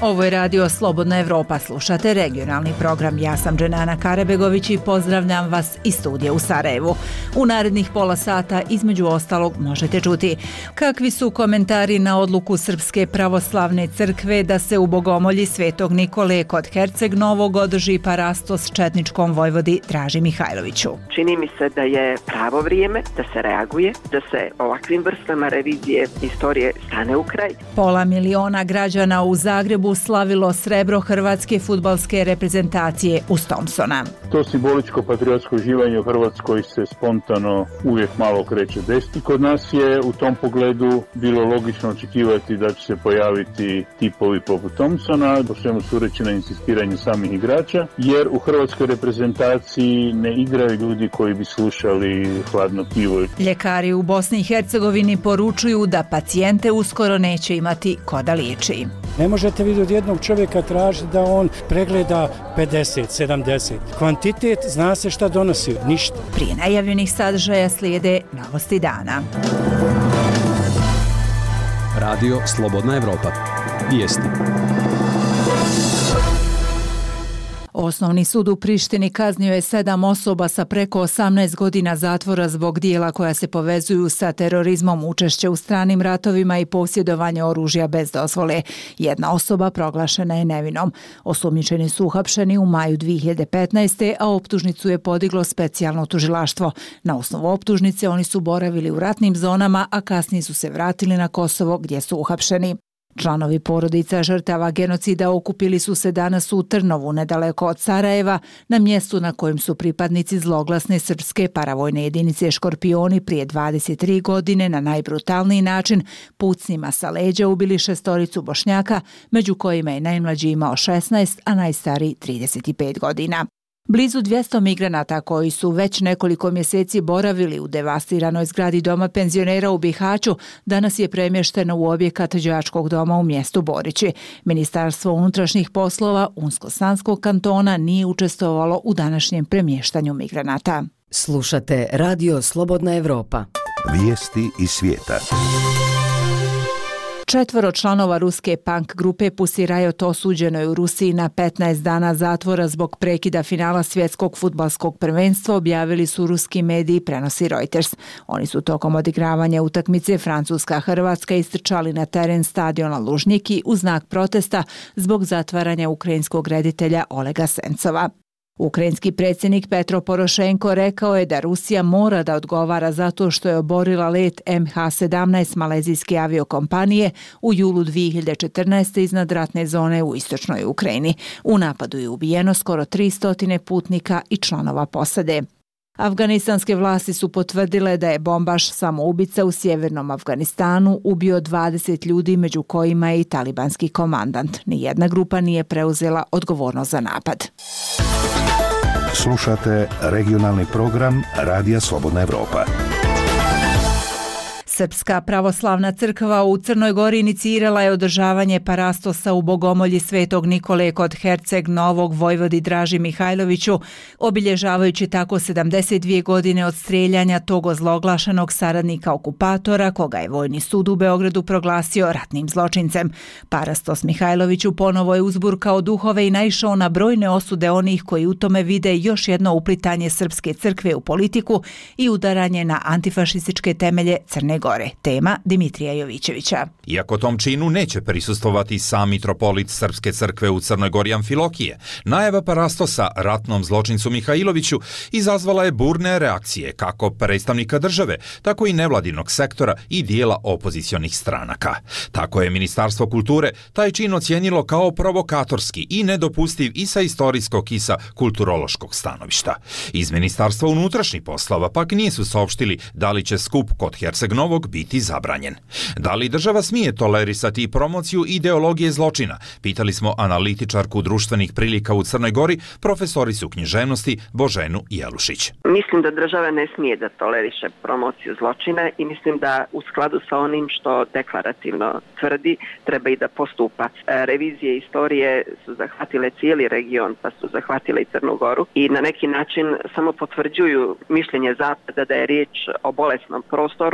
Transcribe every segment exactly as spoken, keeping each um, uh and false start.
Ovo je radio Slobodna Evropa, slušate regionalni program. Ja sam Dženana Karebegović i pozdravljam vas iz studija u Sarajevu. U narednih pola sata između ostalog možete čuti kakvi su komentari na odluku Srpske pravoslavne crkve da se u Bogomolji Svetog Nikole kod Herceg Novog održi parastos četničkom vojvodi Draži Mihajloviću. Čini mi se da je pravo vrijeme da se reaguje, da se ovakvim vrstama revizije istorije stane u kraj. Pola miliona građana u Zagrebu slavilo srebro hrvatske fudbalske reprezentacije uz Thompsona. To simboličko patriotsko uživanje u Hrvatskoj se spontano uvijek malo kreće desiti. Kod nas je u tom pogledu bilo logično očekivati da će se pojaviti tipovi poput Thompsona, po svemu sudeći na insistiranje samih igrača, jer u hrvatskoj reprezentaciji ne igraju ljudi koji bi slušali hladno pivo. Ljekari u Bosni i Hercegovini poručuju da pacijente uskoro neće imati ko da liječi. Ne možete vidjeti od jednog čovjeka tražiti da on pregleda pedeset, sedamdeset. Kvantitet zna se šta donosi, ništa. Prije najavljenih sadržaja slijede novosti dana. Radio Slobodna Evropa. Vijesti. Osnovni sud u Prištini kaznio je sedam osoba sa preko osamnaest godina zatvora zbog dijela koja se povezuju sa terorizmom, učešće u stranim ratovima i posjedovanje oružja bez dozvole. Jedna osoba proglašena je nevinom. Osumnjičeni su uhapšeni u maju dvije hiljade petnaeste. a optužnicu je podiglo specijalno tužilaštvo. Na osnovu optužnice oni su boravili u ratnim zonama, a kasnije su se vratili na Kosovo gdje su uhapšeni. Članovi porodica žrtava genocida okupili su se danas u Trnovu, nedaleko od Sarajeva, na mjestu na kojem su pripadnici zloglasne srpske paravojne jedinice Škorpioni prije dvadeset tri godine na najbrutalniji način pucnjima sa leđa ubili šestoricu Bošnjaka, među kojima je najmlađi imao šesnaest, a najstariji trideset pet godina. Blizu dvjesto migranata koji su već nekoliko mjeseci boravili u devastiranoj zgradi doma penzionera u Bihaću danas je premješteno u objekat đačkog doma u mjestu Borići. Ministarstvo unutrašnjih poslova Unsko-Sanskog kantona nije učestvovalo u današnjem premještanju migranata. Slušate Radio Slobodna Evropa. Vijesti iz svijeta. Četvoro članova ruske punk grupe Pussy Riot osuđeno je u Rusiji na petnaest dana zatvora zbog prekida finala svjetskog fudbalskog prvenstva, objavili su ruski mediji, prenosi Reuters. Oni su tokom odigravanja utakmice Francuska-Hrvatska istrčali na teren stadiona Lužniki u znak protesta zbog zatvaranja ukrajinskog reditelja Olega Sencova. Ukrajinski predsjednik Petro Porošenko rekao je da Rusija mora da odgovara zato što je oborila let em ha sedamnaest malezijske aviokompanije u julu dvije hiljade četrnaeste. iznad ratne zone u istočnoj Ukrajini. U napadu je ubijeno skoro tristo putnika i članova posade. Afganistanske vlasti su potvrdile da je bombaš samoubica u sjevernom Afganistanu ubio dvadeset ljudi, među kojima je i talibanski komandant. Nijedna grupa nije preuzela odgovornost za napad. Slušate regionalni program Radija Slobodna Evropa. Srpska pravoslavna crkva u Crnoj Gori inicirala je održavanje parastosa u Bogomolji Svetog Nikole kod Herceg Novog vojvodi Draži Mihajloviću, obilježavajući tako sedamdeset dvije godine od strijeljanja tog ozloglašenog saradnika okupatora, koga je Vojni sud u Beogradu proglasio ratnim zločincem. Parastos Mihajloviću ponovo je uzburkao duhove i naišao na brojne osude onih koji u tome vide još jedno uplitanje srpske crkve u politiku i udaranje na antifašističke temelje Crne Gore. Tema Dimitrija Jovićevića. Iako tom činu neće prisustvovati sam mitropolit Srpske crkve u Crnoj Gori Amfilokije, najava parastosa ratnom zločincu Mihajloviću izazvala je burne reakcije kako predstavnika države, tako i nevladinog sektora i dijela opozicionih stranaka. Tako je Ministarstvo kulture taj čin ocijenilo kao provokatorski i nedopustiv i sa istorijskog i sa kulturološkog stanovišta. Iz Ministarstva unutrašnjih poslova pak nisu saopštili da li će skup kod Herceg Novog biti zabranjen. Da li država smije tolerisati promociju ideologije zločina? Pitali smo analitičarku društvenih prilika u Crnoj Gori, profesoricu književnosti Boženu Jelušić. Mislim da država ne smije da toleriše promociju zločina i mislim da u skladu sa onim što deklarativno tvrdi treba i da postupa. Revizije istorije su zahvatile cijeli region, pa su zahvatile i Crnu Goru i na neki način samo potvrđuju mišljenje Zapada da je riječ o bolesnom prostoru na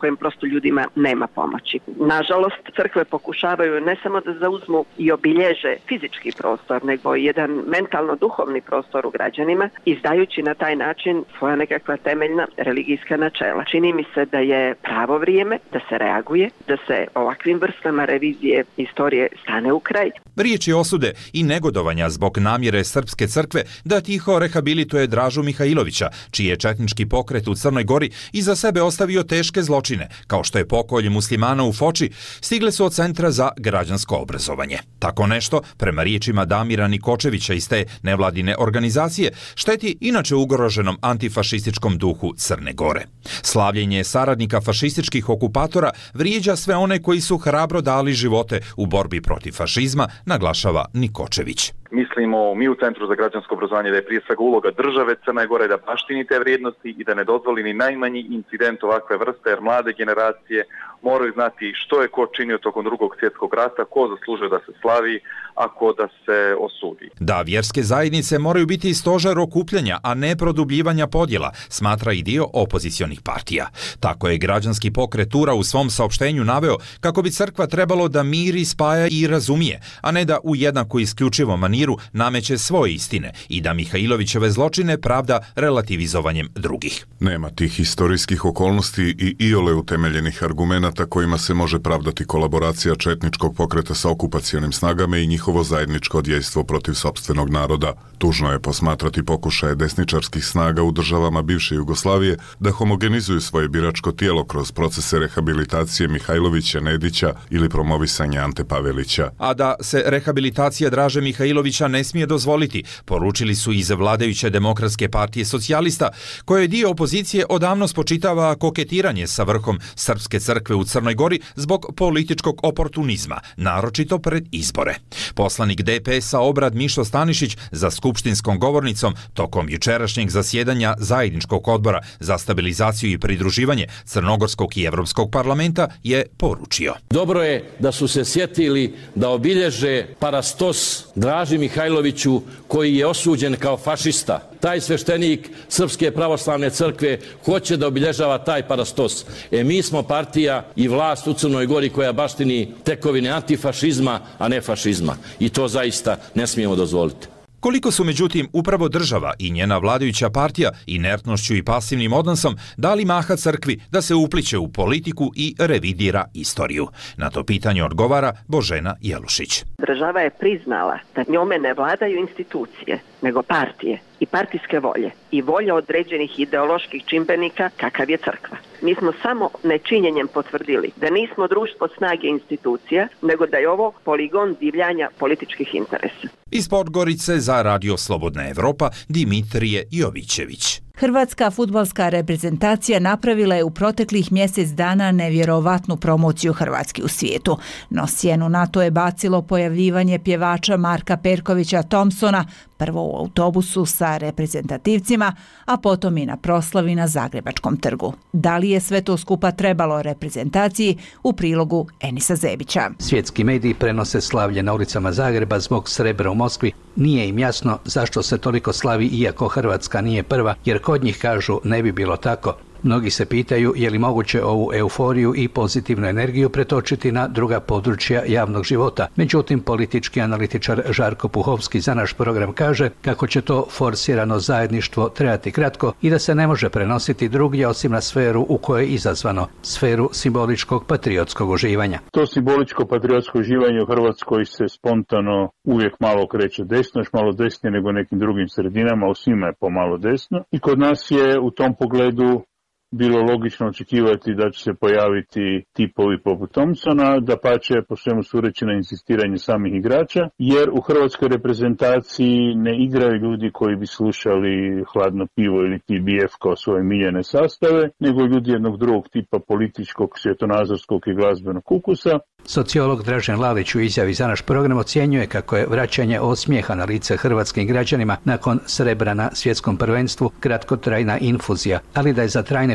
kojem prosto ljudima nema pomoći. Nažalost, crkve pokušavaju ne samo da zauzmu i obilježe fizički prostor, nego i jedan mentalno-duhovni prostor u građanima, izdajući na taj način svoja nekakva temeljna religijska načela. Čini mi se da je pravo vrijeme da se reaguje, da se ovakvim vrstama revizije istorije stane u kraj. Riječi osude i negodovanja zbog namjere Srpske crkve da tiho rehabilituje Dražu Mihajlovića, čiji je četnički pokret u Crnoj Gori iza sebe ostavio teške zločine, kao što je pokolj muslimana u Foči, stigle su od Centra za građansko obrazovanje. Tako nešto, prema riječima Damira Nikočevića iz te nevladine organizacije, šteti inače ugroženom antifašističkom duhu Crne Gore. Slavljenje saradnika fašističkih okupatora vrijeđa sve one koji su hrabro dali živote u borbi protiv fašizma, naglašava Nikočević. Mislimo mi u Centru za građansko obrazovanje da je prije svega uloga države Crne Gore da baštini te vrijednosti i da ne dozvoli ni najmanji incident ovakve vrste, jer mlade generacije moraju znati što je ko činio tokom drugog svjetskog rata, ko zaslužuje da se slavi, a ko da se osudi. Da vjerske zajednice moraju biti stožer okupljanja, a ne produbljivanja podjela, smatra i dio opozicionih partija. Tako je građanski pokret Tura u svom saopštenju naveo kako bi crkva trebalo da miri, spaja i razumije, a ne da u jednako isključivom maniru nameće svoje istine i da Mihajlovićeve zločine pravda relativizovanjem drugih. Nema tih historijskih okolnosti i iole utemeljenih argumenata kojima se može pravdati kolaboracija četničkog pokreta sa okupacionim snagama i njihovo zajedničko djejstvo protiv sopstvenog naroda. Tužno je posmatrati pokušaje desničarskih snaga u državama bivše Jugoslavije da homogenizuju svoje biračko tijelo kroz procese rehabilitacije Mihajlovića, Nedića ili promovisanja Ante Pavelića. A da se rehabilitacija Draže Mihajlovića ne smije dozvoliti, poručili su iz vladajuće Demokratske partije socijalista, koje dio opozicije odavno spočitava koketiranje sa vrhom Srpske crkve u Crnoj Gori zbog političkog oportunizma, naročito pred izbore. Poslanik D P S-a Obrad Mišo Stanišić za skupštinskom govornicom tokom jučerašnjeg zasjedanja Zajedničkog odbora za stabilizaciju i pridruživanje Crnogorskog i Evropskog parlamenta je poručio. Dobro je da su se sjetili da obilježe parastos Draži Mihajloviću koji je osuđen kao fašista. Taj sveštenik Srpske pravoslavne crkve hoće da obilježava taj parastos. E mi smo partija i vlast u Crnoj Gori koja baštini tekovine antifašizma, a ne fašizma. I to zaista ne smijemo dozvoliti. Koliko su međutim upravo država i njena vladajuća partija inertnošću i pasivnim odnosom dali maha crkvi da se upliće u politiku i revidira istoriju? Na to pitanje odgovara Božena Jelušić. Država je priznala da njome ne vladaju institucije, nego partije i partijske volje i volje određenih ideoloških čimbenika kakav je crkva. Mi smo samo nečinjenjem potvrdili da nismo društvo snage institucija, nego da je ovo poligon divljanja političkih interesa. Iz Podgorice za Radio Slobodna Evropa Dimitrije Jovićević. Hrvatska fudbalska reprezentacija napravila je u proteklih mjesec dana nevjerovatnu promociju Hrvatske u svijetu. No sjenu na to je bacilo pojavljivanje pjevača Marka Perkovića Thompsona, prvo u autobusu sa reprezentativcima, a potom i na proslavi na Zagrebačkom trgu. Da li je sve to skupa trebalo reprezentaciji? U prilogu Enisa Zebića. Svjetski mediji prenose slavlje na ulicama Zagreba zbog srebra u Moskvi. Nije im jasno zašto se toliko slavi iako Hrvatska nije prva, jer kod njih kažu ne bi bilo tako. Mnogi se pitaju je li moguće ovu euforiju i pozitivnu energiju pretočiti na druga područja javnog života. Međutim, politički analitičar Žarko Puhovski za naš program kaže kako će to forsirano zajedništvo trajati kratko i da se ne može prenositi drugdje osim na sferu u kojoj je izazvano, sferu simboličkog patriotskog uživanja. To simboličko patriotsko uživanje u Hrvatskoj se spontano uvijek malo kreće desno, još malo desnije nego nekim drugim sredinama, u svima je pomalo desno. I kod nas je u tom pogledu bilo logično očekivati da će se pojaviti tipovi poput Thompsona, da pače po svemu sureći na insistiranje samih igrača, jer u hrvatskoj reprezentaciji ne igraju ljudi koji bi slušali Hladno pivo ili T B F kao svoje miljene sastave, nego ljudi jednog drugog tipa političkog, svjetonazorskog i glazbenog ukusa. Sociolog Dražen Lalić u izjavi za naš program ocjenjuje kako je vraćanje osmijeha na lice hrvatskim građanima nakon srebra na svjetskom prvenstvu kratkotrajna infuzija, ali da je za trajne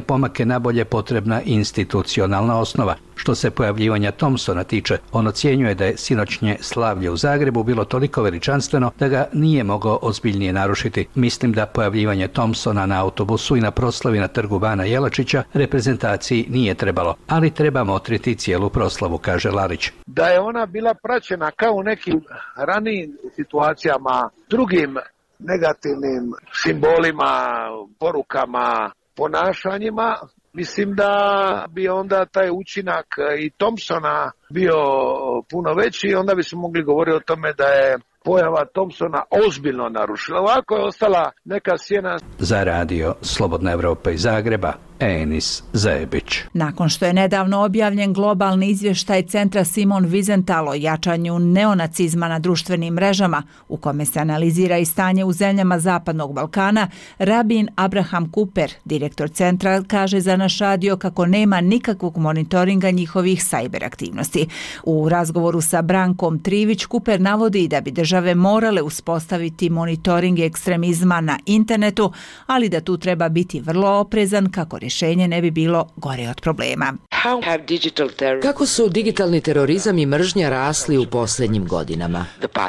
pomake nabolje potrebna institucionalna osnova. Što se pojavljivanja Thompsona tiče, on ocjenjuje da je sinoćnje slavlje u Zagrebu bilo toliko veličanstveno da ga nije mogao ozbiljnije narušiti. Mislim da pojavljivanje Thompsona na autobusu i na proslavi na trgu Bana Jelačića reprezentaciji nije trebalo, ali treba motriti cijelu proslavu, kaže Larić. Da je ona bila praćena kao u nekim ranijim situacijama, drugim negativnim simbolima, porukama, ponašanjima, mislim da bi onda taj učinak i Thompsona bio puno veći i onda bi se mogli govoriti o tome da je pojava Thompsona ozbiljno narušila. Ovako je ostala neka sjena. Za radio Slobodna Evropa iz Zagreba, Enis Zebić. Nakon što je nedavno objavljen globalni izvještaj Centra Simon Wiesenthal o jačanju neonacizma na društvenim mrežama, u kome se analizira i stanje u zemljama Zapadnog Balkana, Rabin Abraham Cooper, direktor centra, kaže za naš radio kako nema nikakvog monitoringa njihovih sajber aktivnosti. U razgovoru sa Brankom Trivić, Cooper navodi da bi države morale uspostaviti monitoring ekstremizma na internetu, ali da tu treba biti vrlo oprezan kako rješenje ne bi bilo gore od problema. Kako su digitalni terorizam i mržnja rasli u posljednjim godinama?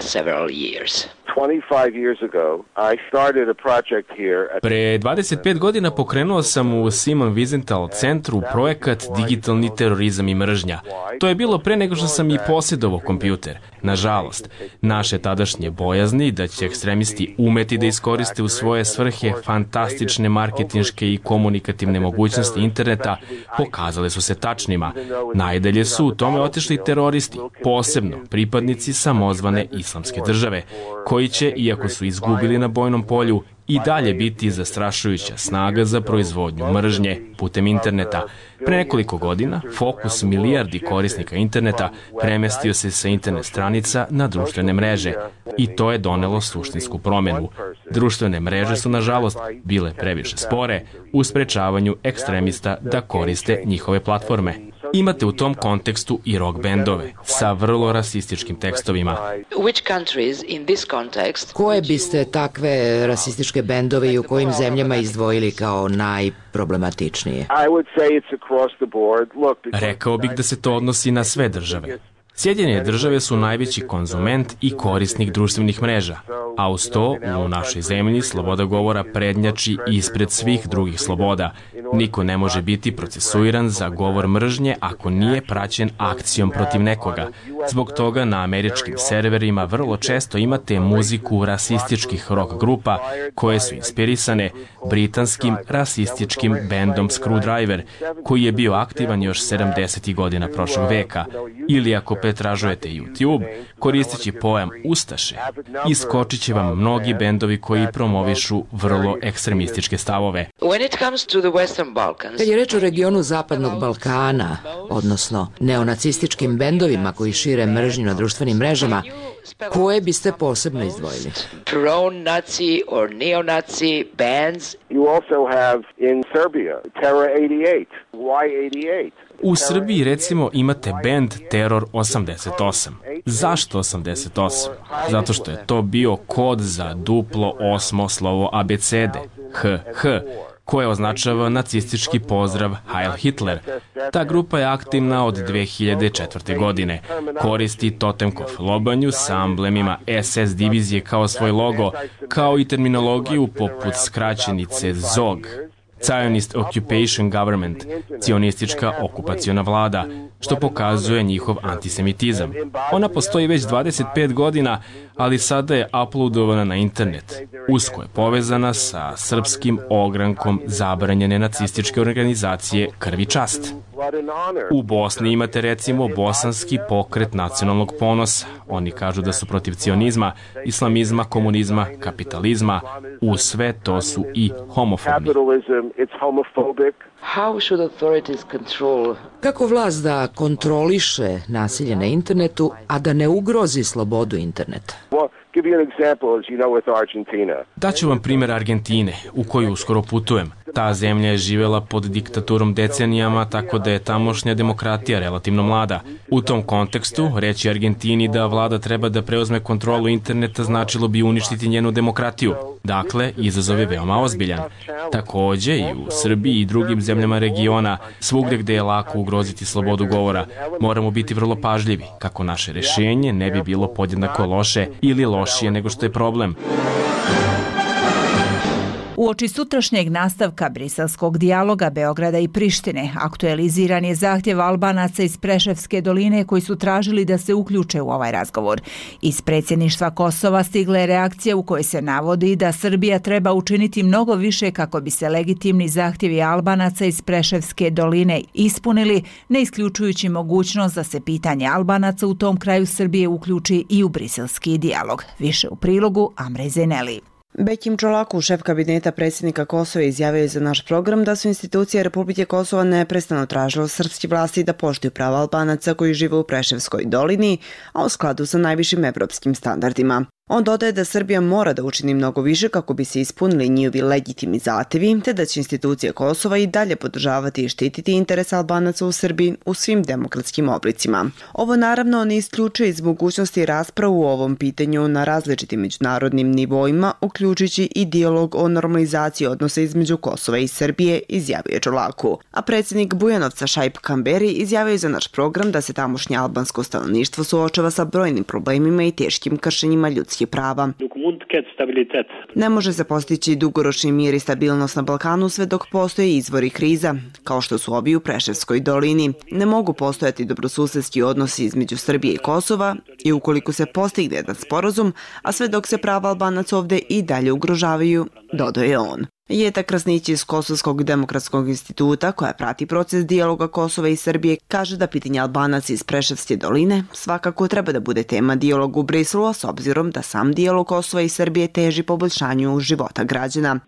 Pre dvadeset pet godina pokrenuo sam u Simon Wiesenthal centru projekat Digitalni terorizam i mržnja. To je bilo pre nego što sam i posjedovao kompjuter. Nažalost, naše tadašnje bojazni da će ekstremisti umeti da iskoriste u svoje svrhe fantastične marketinške i komunikativne mogućnosti interneta pokazale su se tačnima. Najdalje su u tome otišli teroristi, posebno pripadnici samozvane islamske države, koji će, iako su izgubili na bojnom polju, i dalje biti zastrašujuća snaga za proizvodnju mržnje putem interneta. Pre nekoliko godina fokus milijardi korisnika interneta premestio se sa internet stranica na društvene mreže i to je donelo suštinsku promjenu. Društvene mreže su, nažalost, bile previše spore u sprečavanju ekstremista da koriste njihove platforme. Imate u tom kontekstu i rock bendove sa vrlo rasističkim tekstovima. Koje biste takve rasističke bendove i u kojim zemljama izdvojili kao najproblematičnije? Rekao bih da se to odnosi na sve države. Sjedinjene države su najveći konzument i korisnik društvenih mreža, a uz to u našoj zemlji sloboda govora prednjači ispred svih drugih sloboda. Niko ne može biti procesuiran za govor mržnje ako nije praćen akcijom protiv nekoga. Zbog toga na američkim serverima vrlo često imate muziku rasističkih rock grupa koje su inspirisane britanskim rasističkim bendom Screwdriver, koji je bio aktivan još sedamdesetih godina prošlog veka. Ili ako pretražujete YouTube, koristeći pojam Ustaše, iskočit će vam mnogi bendovi koji promovišu vrlo ekstremističke stavove. Kad je reč o regionu Zapadnog Balkana, odnosno neonacističkim bendovima koji šire mržnju na društvenim mrežama, koje biste posebno izdvojili? Pro-Nazi or neo-Nazi bands. You also have in Serbia Terror eighty-eight, Y eighty-eight. U Srbiji, recimo, imate bend Teror osamdeset osam. Zašto osamdeset osam? Zato što je to bio kod za duplo osmo slovo abecede, H H, koje označava nacistički pozdrav Heil Hitler. Ta grupa je aktivna od dve hiljade četvrte. godine. Koristi totemkov lobanju sa amblemima S S divizije kao svoj logo, kao i terminologiju poput skraćenice Z O G. Zionist Occupation Government, cionistička okupaciona vlada, što pokazuje njihov antisemitizam. Ona postoji već dvadeset pet godina, ali sada je uploadovana na internet. Usko je povezana sa srpskim ogrankom zabranjene nacističke organizacije Krv i čast. U Bosni imate recimo bosanski pokret nacionalnog ponosa. Oni kažu da su protiv cionizma, islamizma, komunizma, kapitalizma. U sve to su i homofobni. Kako vlast da kontroliše nasilje na internetu, a da ne ugrozi slobodu interneta? Daću vam primjer Argentine, u koju uskoro putujem. Ta zemlja je živjela pod diktaturom decenijama, tako da je tamošnja demokratija relativno mlada. U tom kontekstu, reći Argentini da vlada treba da preuzme kontrolu interneta značilo bi uništiti njenu demokratiju. Dakle, izazov je veoma ozbiljan. Takođe i u Srbiji i drugim zemljama regiona, svugde gde je lako ugroziti slobodu govora, moramo biti vrlo pažljivi kako naše rešenje ne bi bilo podjednako loše ili lošije nego što je problem. Uoči sutrašnjeg nastavka briselskog dijaloga Beograda i Prištine aktualiziran je zahtjev Albanaca iz Preševske doline koji su tražili da se uključe u ovaj razgovor. Iz predsjedništva Kosova stigla je reakcija u kojoj se navodi da Srbija treba učiniti mnogo više kako bi se legitimni zahtjevi Albanaca iz Preševske doline ispunili, ne isključujući mogućnost da se pitanje Albanaca u tom kraju Srbije uključi i u briselski dijalog. Više u prilogu Amre Zeneli. Bekim Čolaku, šef kabineta predsjednika Kosova, izjavio je za naš program da su institucije Republike Kosova neprestano tražile od srpskih vlasti da poštuju prava Albanaca koji žive u Preševskoj dolini, a u skladu sa najvišim evropskim standardima. On dodaje da Srbija mora da učini mnogo više kako bi se ispunili njihovi legitimni zahtevi, te da će institucije Kosova i dalje podržavati i štititi interes Albanaca u Srbiji u svim demokratskim oblicima. Ovo naravno ne isključuje iz mogućnosti raspravu u ovom pitanju na različitim međunarodnim nivoima, uključujući i dijalog o normalizaciji odnosa između Kosova i Srbije, izjavio je Čolaku. A predsjednik Bujanovca Šaip Kamberi izjavio je za naš program da se tamošnje albansko stanovništvo suočava sa brojnim problemima i teškim kršenjima ljudskih prava. Ne može se postići dugoročni mir i stabilnost na Balkanu sve dok postoje izvori kriza, kao što su ovi u Preševskoj dolini. Ne mogu postojati dobrosusedski odnosi između Srbije i Kosova i ukoliko se postigne jedan sporazum, a sve dok se prava Albanaca ovde i dalje ugrožavaju, dodao je on. Jeta Krasnić iz Kosovskog demokratskog instituta, koja prati proces dijaloga Kosova i Srbije, kaže da pitanje Albanaca iz Preševske doline svakako treba da bude tema dijaloga u Briselu, a s obzirom da sam dijalog Kosova i Srbije teži poboljšanju života građana.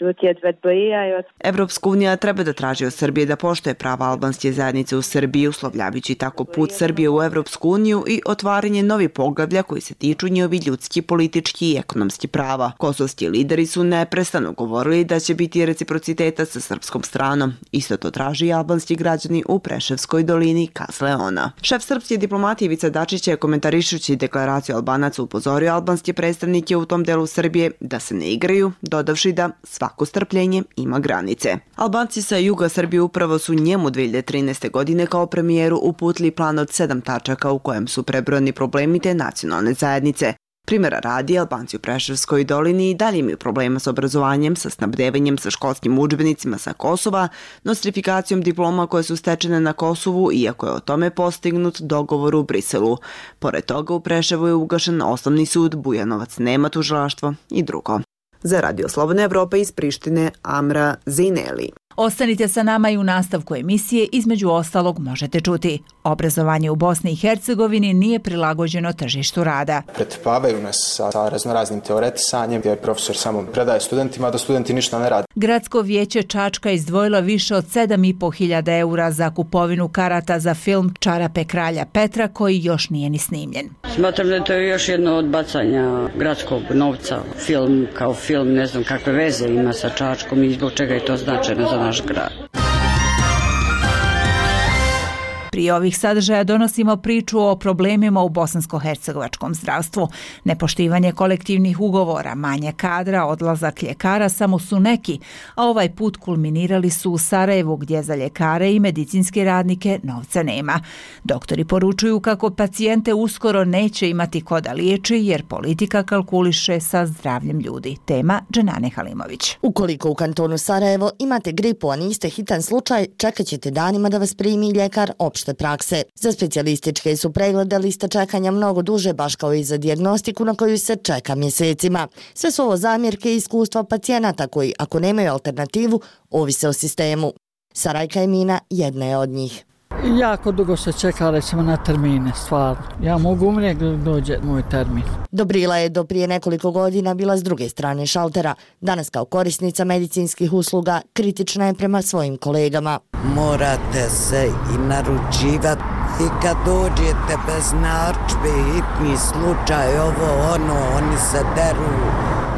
Evropska unija treba da traži od Srbije da poštuje prava albanske zajednice u Srbiji, uslovljajući tako put Srbije u Evropsku uniju i otvaranje novih poglavlja koji se tiču njihovi ljudski, politički i ekonomski prava. Kosovski lideri su neprestano govorili da će biti reciprociteta sa srpskom stranom. Isto to traži i albanski građani u Preševskoj dolini, kazala ona. Šef srpske diplomatije Ivica Dačić je komentarišući deklaraciju Albanaca upozorio albanske predstavnike u tom delu Srbije da se ne igraju, dodavši da svako strpljenje ima granice. Albanci sa juga Srbije upravo su njemu dve hiljade trinaeste. godine kao premijeru uputili plan od sedam tačaka u kojem su prebrojani problemi te nacionalne zajednice. Primjera radi, Albanci u Preševskoj dolini i dalje imaju problema sa obrazovanjem, sa snabdevanjem, sa školskim udžbenicima sa Kosova, nostrifikacijom diploma koje su stečene na Kosovu, iako je o tome postignut dogovor u Briselu. Pored toga, u Preševu je ugašen osnovni sud, Bujanovac nema tužilaštvo i drugo. Za Radio Slobodna Evropa iz Prištine, Amra Zineli. Ostanite sa nama i u nastavku emisije, između ostalog možete čuti. Obrazovanje u Bosni i Hercegovini nije prilagođeno tržištu rada. Pretrpavaju nas sa raznoraznim teoretisanjem gdje profesor samo predaje studentima, a da studenti ništa ne rade. Gradsko vijeće Čačka izdvojilo više od sedam i po hiljada eura za kupovinu karata za film Čarape kralja Petra koji još nije ni snimljen. Smatram da to je još jedno od bacanja gradskog novca. Film kao film, ne znam kakve veze ima sa Čačkom i zbog čega je to značajno za naš grad. Prije ovih sadržaja donosimo priču o problemima u bosansko-hercegovačkom zdravstvu. Nepoštivanje kolektivnih ugovora, manje kadra, odlazak ljekara samo su neki, a ovaj put kulminirali su u Sarajevu gdje za ljekare i medicinske radnike novca nema. Doktori poručuju kako pacijente uskoro neće imati ko da liječi jer politika kalkuliše sa zdravljem ljudi. Tema Dženane Halimović. Ukoliko u kantonu Sarajevo imate gripu, a niste hitan slučaj, čekat ćete danima da vas primi ljekar opšte prakse. Za specijalističke su preglede liste čekanja mnogo duže, baš kao i za dijagnostiku na koju se čeka mjesecima. Sve su ovo zamjerke i iskustva pacijenata koji, ako nemaju alternativu, ovise o sistemu. Sarajka Emina jedna je od njih. Jako dugo se čekala recimo na termine, stvarno. Ja mogu umrijeti da dođe moj termin. Dobrila je do prije nekoliko godina bila s druge strane šaltera. Danas kao korisnica medicinskih usluga kritična je prema svojim kolegama. Morate se i naručivati i kad dođete bez narudžbe, hitni slučaj, ovo ono, oni se deru.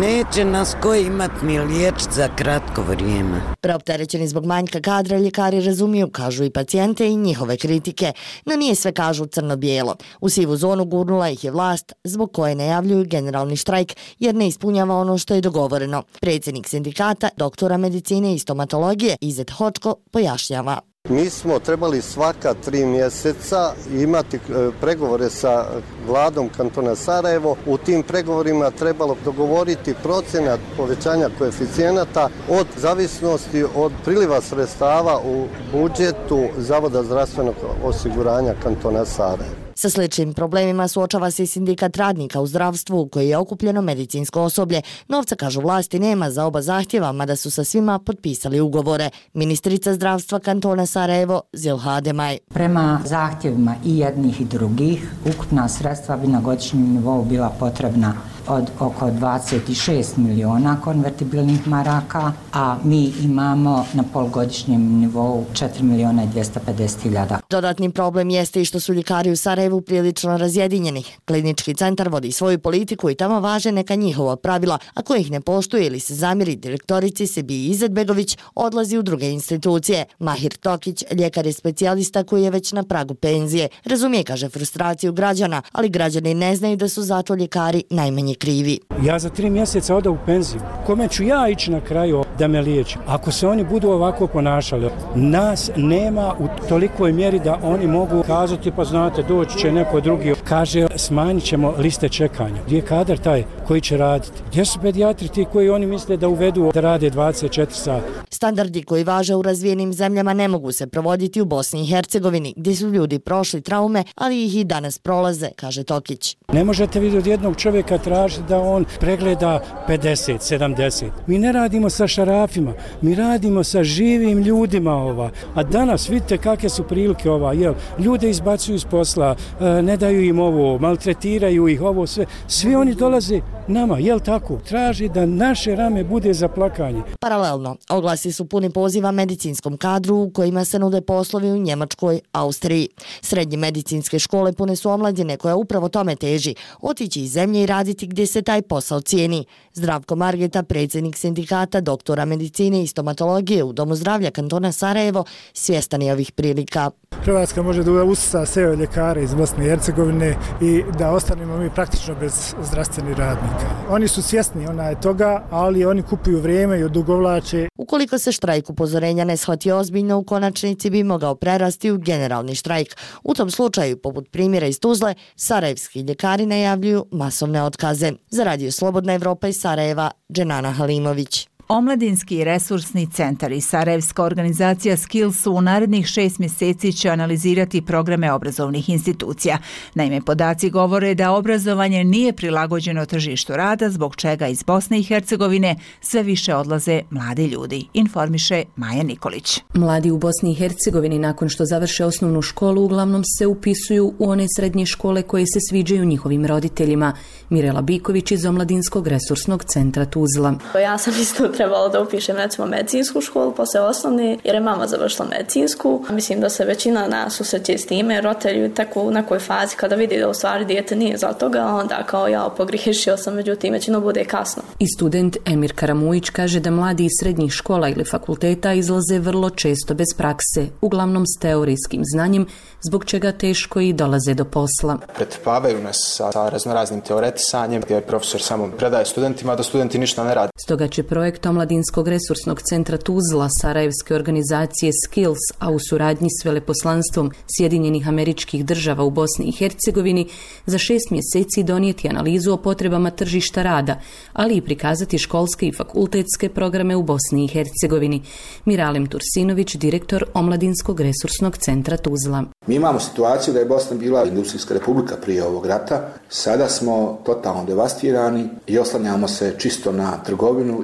Neće nas ko imat ni liječit za kratko vrijeme. Preopterećeni zbog manjka kadra, ljekari razumiju, kažu i pacijente i njihove kritike, no nije sve kažu crno-bijelo. U sivu zonu gurnula ih je vlast, zbog koje najavljuju generalni štrajk jer ne ispunjava ono što je dogovoreno. Predsjednik sindikata, doktora medicine i stomatologije Izet Hočko pojašnjava. Mi smo trebali svaka tri mjeseca imati pregovore sa vladom kantona Sarajevo. U tim pregovorima trebalo dogovoriti procenat povećanja koeficijenata od zavisnosti od priliva sredstava u budžetu Zavoda zdravstvenog osiguranja kantona Sarajevo. Sa sličnim problemima suočava se i sindikat radnika u zdravstvu u koji je okupljeno medicinsko osoblje. Novca, kažu vlasti, nema za oba zahtjeva, mada su sa svima potpisali ugovore. Ministrica zdravstva kantona Sarajevo Zilha Demaj. Prema zahtjevima i jednih i drugih, ukupna sredstva bi na godišnjem nivou bila potrebna od oko dvadeset šest miliona konvertibilnih maraka, a mi imamo na polugodišnjem nivou četiri miliona i dvjesto pedeset hiljada. Dodatni problem jeste i što su ljekari u Sarajevu prilično razjedinjeni. Klinički centar vodi svoju politiku i tamo važe neka njihova pravila, a ko ih ne poštuje ili se zamiri direktorici Sebi Izetbegović, odlazi u druge institucije. Mahir Tokić, ljekar je specijalista koji je već na pragu penzije. Razumije, kaže, frustraciju građana, ali građani ne znaju da su zato ljekari najmanji krivi. Ja za tri mjeseca odam u penziju. Kome ću ja ići na kraju da me liječi? Ako se oni budu ovako ponašali, nas nema u tolikoj mjeri da oni mogu kazati, pa znate, doći će neko drugi. Kaže, smanjit ćemo liste čekanja. Gdje je kadar taj koji će raditi? Gdje su pedijatri ti koji oni misle da uvedu da rade dvadeset četiri sata? Standardi koji važe u razvijenim zemljama ne mogu se provoditi u Bosni i Hercegovini, gdje su ljudi prošli traume, ali ih i danas prolaze, kaže Tokić. Ne možete vidjeti od jednog čovjeka tražiti da on pregleda pedeset, sedamdeset. Mi ne radimo sa šarafima, mi radimo sa živim ljudima ova. A danas vidite kakve su prilike ova, jel? Ljude izbacuju iz posla, ne daju im ovo, maltretiraju ih, ovo sve. Svi oni dolaze nama, jel tako? Traži da naše rame bude za plakanje. Paralelno, oglasi su puni poziva medicinskom kadru u kojima se nude poslovi u Njemačkoj, Austriji. Srednje medicinske škole pune su omladine koja upravo tome teži, otići iz zemlje i raditi gdje se taj posao cijeni. Zdravko Margeta, predsjednik sindikata doktora medicine i stomatologije u Domu zdravlja kantona Sarajevo, svjestan je ovih prilika. Hrvatska može da usisa sve ljekare iz Bosne i Hercegovine i da ostanemo mi praktično bez zdravstvenih radnika. Oni su svjesni onaj toga, ali oni kupuju vrijeme i odugovlače. Ukoliko se štrajk upozorenja ne shvati ozbiljno, u konačnici bi mogao prerasti u generalni štrajk. U tom slučaju, poput primjera iz Tuzle, sarajevski ljekari najavljuju masovne otkaze. Za Radio Slobodna Evropa iz Sarajeva, Dženana Halimović. Omladinski resursni centar i sarajevska organizacija Skills u narednih šest mjeseci će analizirati programe obrazovnih institucija. Naime, podaci govore da obrazovanje nije prilagođeno tržištu rada, zbog čega iz Bosne i Hercegovine sve više odlaze mladi ljudi, informiše Maja Nikolić. Mladi u Bosni i Hercegovini nakon što završe osnovnu školu uglavnom se upisuju u one srednje škole koje se sviđaju njihovim roditeljima. Mirela Biković iz Omladinskog resursnog centra Tuzla. Ja sam isto trebalo da upišem recimo medicinsku školu posle osnovne, jer je mama završila medicinsku. Mislim da se većina nas susreće s time, roditelji tako u nekoj fazi kada vidi da u stvari dijete nije za toga, onda kao ja pogriješio sam, međutim većino bude kasno. I student Emir Karamujić kaže da mladi iz srednjih škola ili fakulteta izlaze vrlo često bez prakse, uglavnom s teorijskim znanjem, zbog čega teško i dolaze do posla. Pretrpavaju nas sa raznoraznim teoretisanjem, gdje profesor samo predaje studentima, da studenti ništa ne rade. Stoga će projekt Omladinskog resursnog centra Tuzla, sarajevske organizacije Skills, a u suradnji s veleposlanstvom Sjedinjenih Američkih Država u Bosni i Hercegovini, za šest mjeseci donijeti analizu o potrebama tržišta rada, ali i prikazati školske i fakultetske programe u Bosni i Hercegovini. Miralem Tursinović, direktor Omladinskog resursnog centra Tuzla. Mi imamo situaciju da je Bosna bila industrijska republika prije ovog rata. Sada smo totalno devastirani i oslanjamo se čisto na trgovinu ili na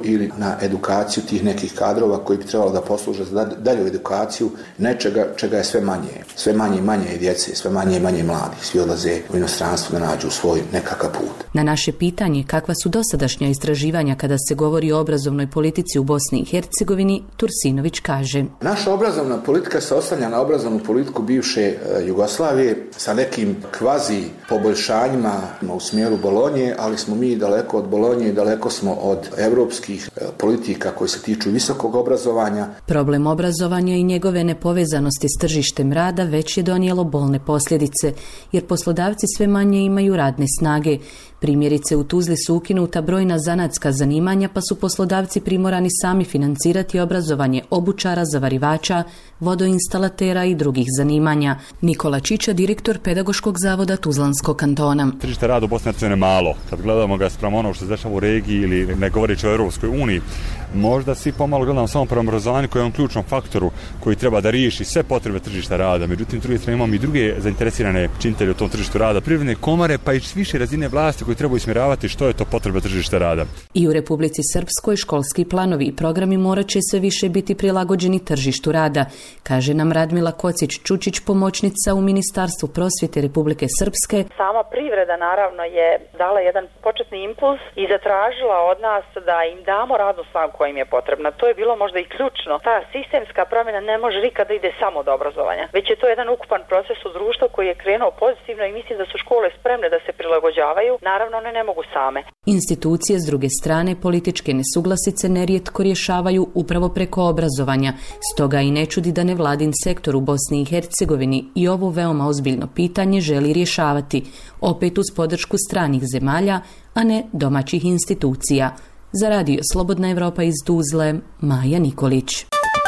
na edukaciju tih nekih kadrova koji bi trebalo da posluže za dalju edukaciju nečega čega je sve manje. Sve manje i manje djece, sve manje i manje mladih. Svi odlaze u inostranstvo da nađu svoj nekakav put. Na naše pitanje kakva su dosadašnja istraživanja kada se govori o obrazovnoj politici u Bosni i Hercegovini, Tursinović kaže: Naša obrazovna politika se oslanja na obrazovnu politiku bivše Jugoslavije sa nekim kvazi poboljšanjima u smjeru Bolonje, ali smo mi daleko od Bolonje i daleko smo od evropskih politika koji se tiču visokog obrazovanja. Problem obrazovanja i njegove nepovezanosti s tržištem rada već je donijelo bolne posljedice, jer poslodavci sve manje imaju radne snage. Primjerice, u Tuzli su ukinuta brojna zanatska zanimanja, pa su poslodavci primorani sami financirati obrazovanje obućara, zavarivača, vodoinstalatera i drugih zanimanja. Nikola Čiča, direktor Pedagoškog zavoda Tuzlanskog kantona. Tržište rada u Bosni i Hercegovini je malo. Kad gledamo ga spram ono što se dešava u regiji ili ne govoreći o Europskoj uniji, možda svi pomalo gledamo samo prema obrazovanju koji je on ključnom faktoru koji treba da riješi sve potrebe tržišta rada. Međutim, s druge strane imamo i druge zainteresirane činitelje u tom tržištu rada, privredne komore, pa i više razine vlasti koji trebaju usmjeravati što je to potreba tržišta rada. I u Republici Srpskoj školski planovi i programi morat će sve više biti prilagođeni tržištu rada, kaže nam Radmila Kocić-Čučić, pomoćnica u Ministarstvu prosvjete Republike Srpske. Sama privreda naravno je dala jedan početni impuls i zatražila od nas da im damo radnu snagu koja im je potrebna. To je bilo možda i ključno. Ta sistemska promjena ne može nikada ide samo od obrazovanja, već je to jedan ukupan proces u društvu koji je krenuo pozitivno i mislim da su škole spremne da se prilagođavaju. Naravno, one ne mogu same. Institucije s druge strane političke nesuglasice nerijetko rješavaju upravo preko obrazovanja. Stoga i ne čudi da nevladin sektor u Bosni i Hercegovini i ovo veoma ozbiljno pitanje želi rješavati, opet uz podršku stranih zemalja, a ne domaćih institucija. Za Radio Slobodna Evropa iz Tuzle, Maja Nikolić.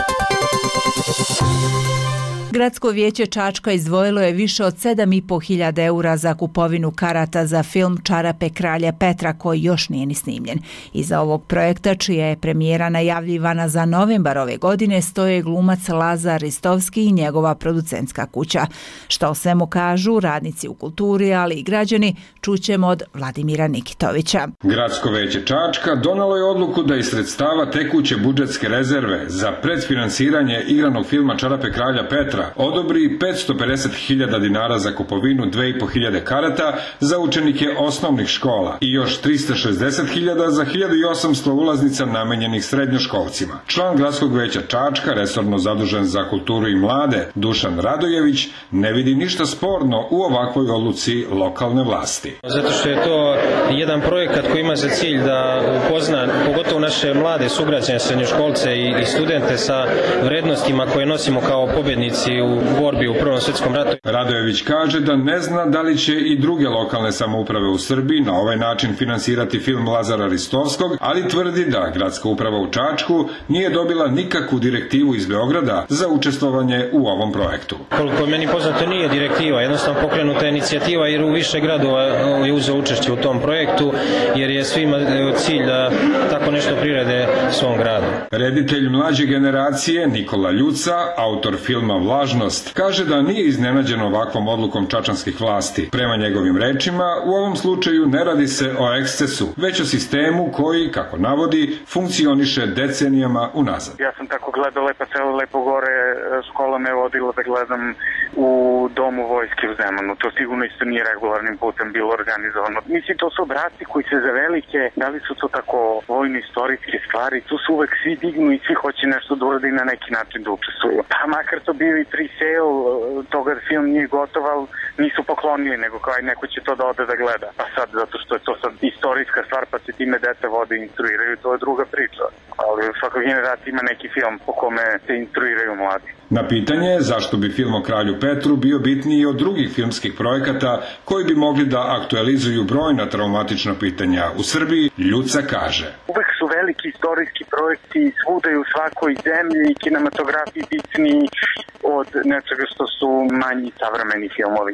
Gradsko vijeće Čačka izdvojilo je više od sedam i po hiljada eura za kupovinu karata za film Čarape kralja Petra, koji još nije ni snimljen. Iza ovog projekta, čija je premijera najavljivana za novembar ove godine, stoje glumac Lazar Ristovski i njegova producentska kuća. Šta o svemu kažu radnici u kulturi, ali i građani, čućemo od Vladimira Nikitovića. Gradsko vijeće Čačka donalo je odluku da iz sredstava tekuće budžetske rezerve za predfinansiranje igranog filma Čarape kralja Petra odobri petsto pedeset hiljada dinara za kupovinu dve i po hiljade karata za učenike osnovnih škola i još trista šezdeset hiljada za hiljadu osamsto ulaznica namenjenih srednjoškolcima. Član Gradskog veća Čačka, resorno zadužen za kulturu i mlade, Dušan Radojević, ne vidi ništa sporno u ovakvoj odluci lokalne vlasti. Zato što je to jedan projekat koji ima za cilj da upozna pogotovo naše mlade sugrađane, srednjoškolce i studente sa vrednostima koje nosimo kao pobjednici u borbi u Prvom svjetskom ratu. Radojević kaže da ne zna da li će i druge lokalne samouprave u Srbiji na ovaj način finansirati film Lazara Ristovskog, ali tvrdi da gradska uprava u Čačku nije dobila nikakvu direktivu iz Beograda za učestvovanje u ovom projektu. Koliko meni poznato nije direktiva, jednostavno pokrenuta inicijativa jer u više gradova je uzeo učešće u tom projektu, jer je svima cilj da tako nešto prirede svom gradu. Reditelj mlađe generacije Nikola Ljuca, autor filma Vlažnost, kaže da nije iznenađen ovakvom odlukom čačanskih vlasti. Prema njegovim rečima, u ovom slučaju ne radi se o ekscesu, već o sistemu koji, kako navodi, funkcioniše decenijama unazad. Ja sam tako gledao Lepa selo, Lepo gore, škola me vodila da gledam u domu vojske u Zemanu. To sigurno isto nije regularnim putem bilo organizovano. Mislim, to su obraci koji se za velike, da li su to tako vojno-istorijske stvari, tu su uvek svi dignu i svi hoće nešto da uradi na neki način da učestvuju. Pa makar to bio i pre-sale, toga film nije gotov, ali nisu poklonili, nego kao i neko će to da ode da gleda. Pa sad, zato što je to sad istorijska stvar, pa se time dete vode i instruiraju, to je druga priča. Ali u svakoj generaciji ima neki film po kome se instruiraju mladi. Na pitanje zašto bi film o kralju Petru bio bitniji od drugih filmskih projekata koji bi mogli da aktualizuju brojna traumatična pitanja u Srbiji, Ljuca kaže. Uvek su veliki istorijski projekti svuda i u svakoj zemlji i kinematografiji bitni od nečega što su manji savremeni filmovi. I to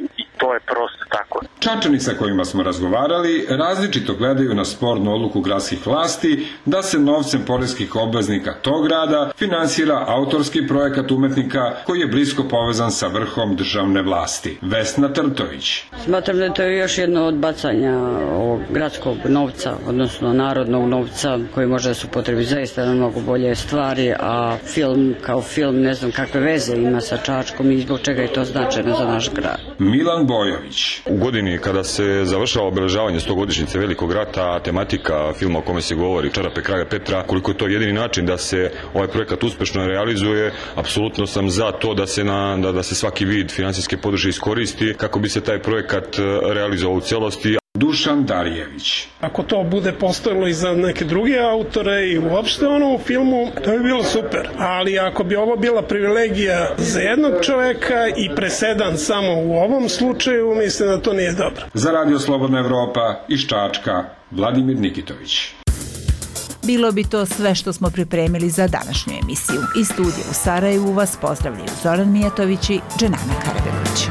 to je prosto tako. Čačani sa kojima smo razgovarali različito gledaju na spornu odluku gradskih vlasti da se novcem poreskih obveznika tog grada finansira autorski projekat umetnika koji je blisko povezan sa vrhom državne vlasti. Vesna Trtović. Smatram da to je još jedno od bacanja ovog gradskog novca, odnosno narodnog novca koji može da se upotrebi zaista na mnogo bolje stvari, a film kao film ne znam kakve veze ima sa Čačkom i zbog čega je to značajno za naš grad. Milan Bojović. U godini kada se završava obeležavanje stogodišnjice Velikog rata, tematika filma o kome se govori Čarape kralja Petra, koliko je to jedini način da se ovaj projekat uspešno realizuje, apsolutno sam za to da se, na, da, da se svaki vid finansijske podrške iskoristi kako bi se taj projekat realizovao u celosti. Dušan Darijević. Ako to bude postojalo i za neke druge autore i uopšte ono u filmu, to bi bilo super. Ali ako bi ovo bila privilegija za jednog čoveka i presedan samo u ovom slučaju, mislim da to nije dobro. Za Radio Slobodna Evropa iz Čačka, Vladimir Nikitović. Bilo bi to sve što smo pripremili za današnju emisiju. Iz studija u Sarajevu vas pozdravljaju Zoran Mijatović i Dženana Karabegović.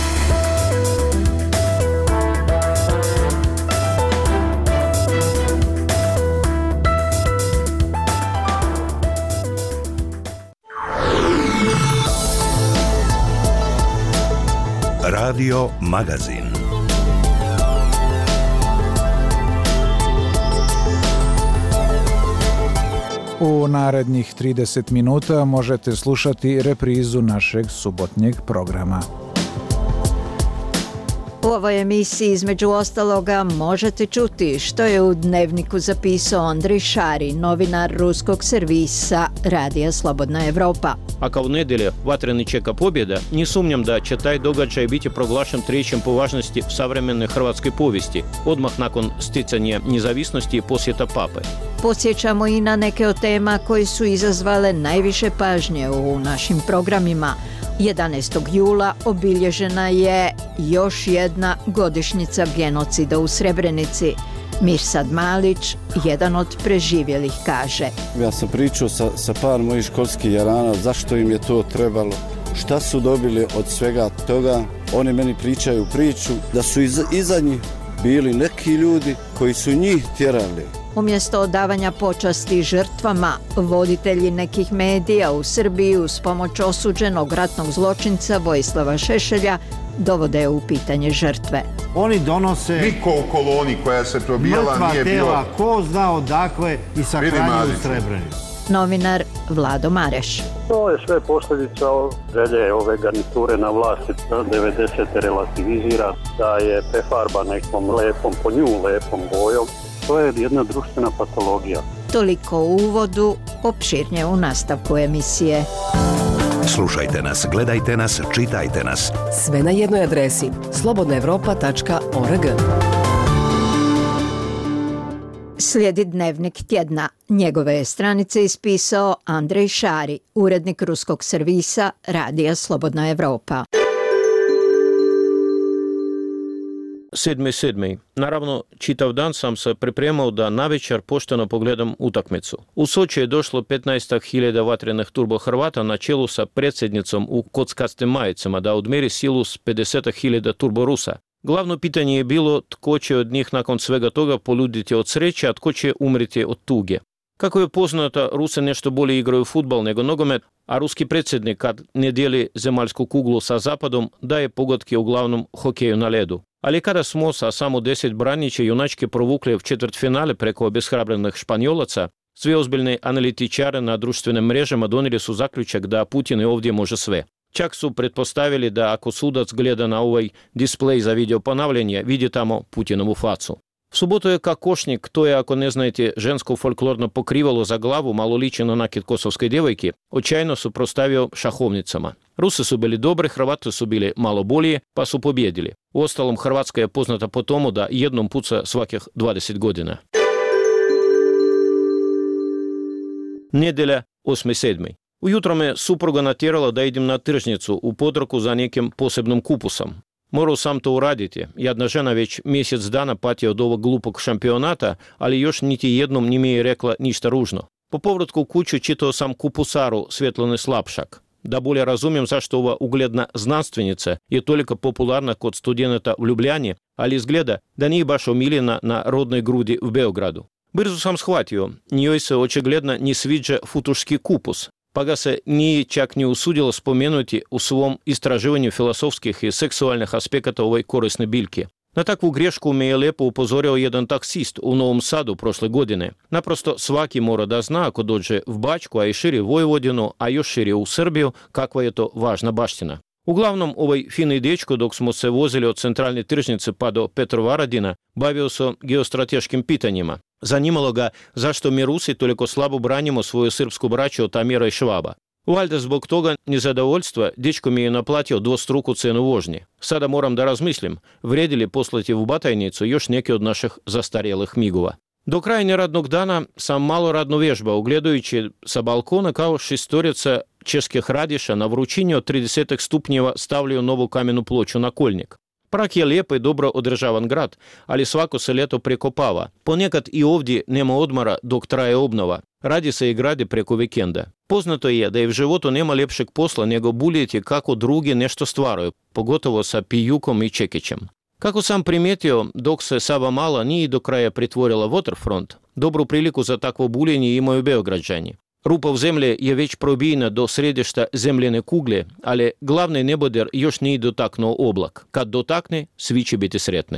Radio Magazin. U narednih trideset minuta možete slušati reprizu našeg subotnjeg programa. U ovoj emisiji između ostaloga možete čuti što je u Dnevniku zapisao Andrej Šari, novinar ruskog servisa Radija Slobodna Evropa. A kao nedelje vatreni čeka pobjeda, ne sumnjam da će taj događaj biti proglašen trećim po važnosti u savremene hrvatske povijesti, odmah nakon sticanja nezavisnosti i posjeta pape. Podsjećamo i na neke od tema koji su izazvale najviše pažnje u našim programima. jedanaestog jula obilježena je još jedna godišnjica genocida u Srebrenici. Mirsad Malić, jedan od preživjelih, kaže: Ja sam pričao sa, sa par mojih školskih jarana zašto im je to trebalo, šta su dobili od svega toga. Oni meni pričaju priču da su iz, iza njih bili neki ljudi koji su njih tjerali. Umjesto odavanja počasti žrtvama, voditelji nekih medija u Srbiji uz pomoć osuđenog ratnog zločinca Vojislava Šešelja dovode u pitanje žrtve. Oni donose niko u koloni koja se probijala nije tela, bilo. Ko zna odakle i sahranjuju u Srebrenici. Novinar Vlado Mareš. To je sve posljedica želje ove garniture na vlasti da devedesete relativizira, da je prefarba nekom lepom, po nju lepom bojom. To je jedna društvena patologija. Toliko u uvodu, opširnije u nastavku emisije. Slušajte nas, gledajte nas, čitajte nas. Sve na jednoj adresi slobodna evropa tačka org. Slijedi Dnevnik tjedna. Njegove je stranice ispisao Andrej Šari, urednik ruskog servisa Radija Slobodna Evropa. sedmi sedmi Naravno, čitav dan sam se pripremao da navečer pošteno pogledam utakmicu. U Soči je došlo petnaest hiljada vatrenih turbo Hrvata na čelu sa predsjednicom u kockastim majicama da odmeri silu s pedeset hiljada turbo Rusa. Glavno pitanje je bilo tko će od njih nakon svega toga poluditi od sreće, a tko će umriti od tuge. Kako je poznato, Rusi nešto bolje igraju futbal nego nogomet, a ruski predsjednik kad ne dijeli zemaljsku kuglu sa zapadom daje pogodke uglavnom hokeju na ledu. Ali kada smo sa samo deset branića junački provukli v četvrtfinale preko obeshrabrenih Španjolaca, svi ozbiljni analitičari na društvenim mrežama donijeli su zaključak da Putin i ovdje može sve. Čak su pretpostavili da ako sudac gleda na ovaj displej za video ponavljanje, vidi tamo Putinovu facu. V subotu je kakošnik, to je, ako ne znate, žensko folklorno pokrivalo za glavu, malo liči na nakit kosovske djevojke, očajno su prostavio šahovnicama. Rusi su bili dobri, Hrvati su bili malo bolje, pa su pobjedili. Uostalom, Hrvatska je poznata po tomu da jednom puca svakih dvadeset godina. Nedjelja, osmi sedmi Ujutro me supruga natjerala da idem na tržnicu u Podroku za nekim posebnom kupusom. Morao sam to uraditi. Jedna žena već mjesec dana pati od ovog glupog šampionata, ali još niti jednom nije mi je rekla ništa ružno. Po povratku u kuću čitao sam kupusaru Svjetlane Slapšak. да более разумем, zašto ova ugledna znanstvenica je toliko popularna kod studenata u Ljubljani, ali izgleda da nije baš omiljena na rodnoj grudi u Beogradu. Brzo sam shvatio, njoj se očigledno ni sviđa futuški kupus, pa ga se nije čak ni usudilo spomenuti u svom istraživanju filosofskih i seksualnih aspekata ovoj korisne biljke. Na takvu grešku me je lijepo upozorio jedan taksist u Novom Sadu prošle godine. Naprosto svaki mora da zna ako dođe v Bačku, a i širi Vojvodinu, a još širi u Srbiju, kakva je to važna baština. Uglavnom, ovaj fini dečko, dok smo se vozili od centralne tržnice pa do Petrovaradina, bavio se geostrateškim pitanjima. Zanimalo ga zašto mi Rusi toliko slabo branimo svoju srpsku braću od Amira i Švaba. Valjda zbog toga nezadovoljstva dečko mi je naplatio dvostruku cenu vožnje. Sada moram da razmislim, vredi li poslati u Batajnicu još neke od naših zastarjelih migova. Do kraja radnog dana sam malo radno vježbao, gledajući sa balkona kao šestorica českih radiša na vrućini od trideset stupnjeva stavljaju novu kamenu ploču na Koljnik. Prag je lijep i dobro održavan grad, ali svako se ljeto prekopava. Ponekad i ovdje nema odmora dok traje obnova. Radi se i gradi preko vikenda. Poznato je da je v životu nema ljepšeg posla nego buljeti kako drugi nešto stvaraju, pogotovo sa pijukom i čekićem. Kako sam primijetio, dok se Sava Mala nije do kraja pretvorila waterfront, dobru priliku za takvo buljenje imaju Beograđani. Rupa v zemlji je već probijena do središta zemljene kugle, ali glavni neboder još nije dotaknuo oblak. Kad dotakne, svi će biti sretni.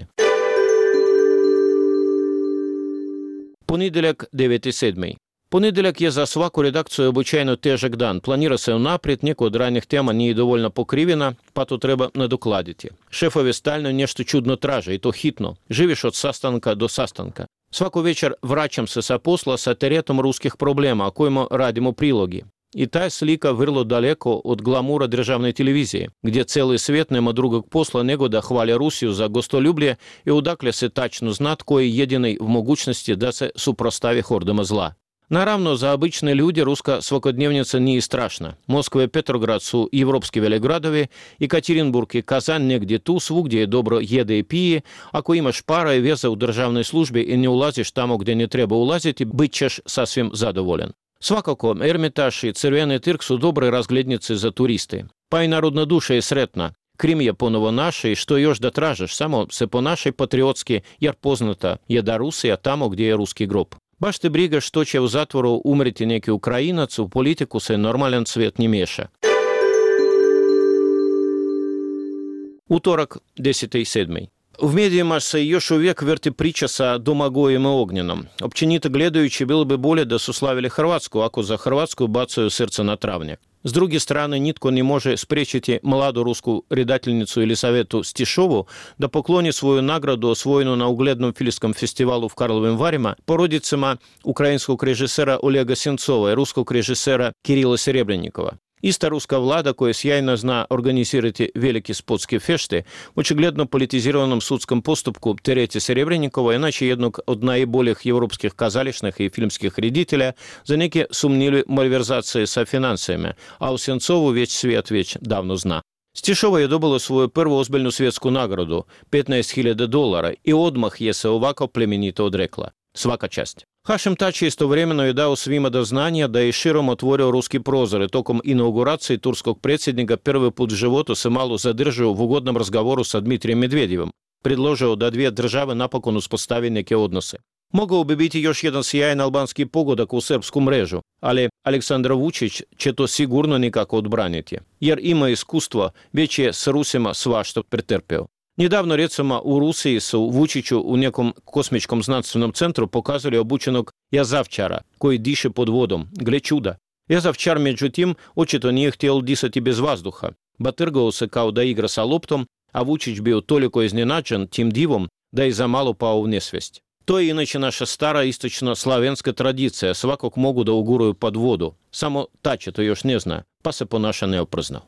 Ponedjeljak deveti sedmi Ponedjeljak je za svaku redakciju običajno težak dan. Planira se unaprijed, neko od ranjih tema nije dovoljno pokrivena, pa to treba nadokladiti. Šefovi stalno nešto čudno traže i to hitno. Živiš od sastanka do sastanka. Svako večer vraćam se sa posla sa teretom ruskih problema, o kojima radimo prilogi. I ta je slika vrlo daleko od glamura državne televizije, gdje cijeli svijet nema drugog posla nego da hvali Rusiju za gostoljublje i odakle se tačno zna tko je jedini v mogućnosti da se suprostavi hordama zla. Naravno, za obične ljudi ruska svakodnevnica nije strašna. Moskva i Petrograd su evropski velegradovi, Ekaterinburg i Kazan negdje tu, svugdje je dobro jede i pije. Ako imaš para i veza u državnoj službi i ne ulaziš tamo gdje ne treba ulaziti, bit ćeš sasvim zadovoljan. Svakako, Ermitaž i Crveni trg su dobre razglednice za turiste. Pa i narodna duša je sretna. Krim je ponovo naše i što još da tražiš, samo se ponašaj patriotski, jer poznata je da Rusija tamo gdje je ruski grob. Baš te briga što će u zatvoru umreti neki Ukrajinac, u politiku se normalan svijet ne miješa. Utorak, deseti sedmi V medijima se još uvijek vrti priča sa Domagojem i Ognjenom. Općenito gledajući, bilo bi bolje da su slavili Hrvatsku, ako za Hrvatsku bacaju srce na travnjak. S druge strane, nitko ne može spriječiti mladu rusku redateljnicu Elisavetu Stišovu da pokloni svoju nagradu osvojenu na uglednom filmskom festivalu v Karlovim Varima porodicama ukrajinskog režisera Olega Sencova i ruskog režisera Kirila Serebrennikova. Ista ruska vlada koja sjajno zna organizirati velike sportske fešte, očigledno politiziranom sudskom postupku tereti Serebrennikova, inače jednog od najboljih evropskih kazališnih i filmskih reditelja, za neke sumnjive malverzacije sa financijama, a u Sencovu već svijet već davno zna. Stišova je dobila svoju prvu ozbiljnu svjetsku nagradu, petnaest hiljada dolara, i odmah je se ovako plemenito odrekla. Svaka čast. Hašim Tači istovremeno je dao svima do znanja da je širom otvorio ruski prozor i tokom inauguracije turskog predsjednika prvi put u životu se malo zadržao v ugodnom razgovoru sa Dmitrijem Medvedjevom. Predložio da dvije države napokon uspostavi neke odnose. Mogao bi biti još jedan sjajan albanski pogodak u srpsku mrežu, ali Aleksandar Vučić će to sigurno nikako odbraniti, jer ima iskustva, već je s Rusima svašta pretrpeo. Nedavno, recimo, u Rusiji su Vučiću u nekom kosmičkom znanstvenom centru pokazali obučenog jazavčara koji diše pod vodom. Gle čuda. Jazavčar, međutim, očito nije htjel disati bez vazduha. Batrgao se kao da igra sa loptom, a Vučić bio toliko iznenađen tim divom da je za malo pao u nesvijest. To je inače naša stara istočno slavenska tradicija, svakog mogu da uguruju pod vodu. Samo Tači to još ne zna, pa se ponaša neoprezno.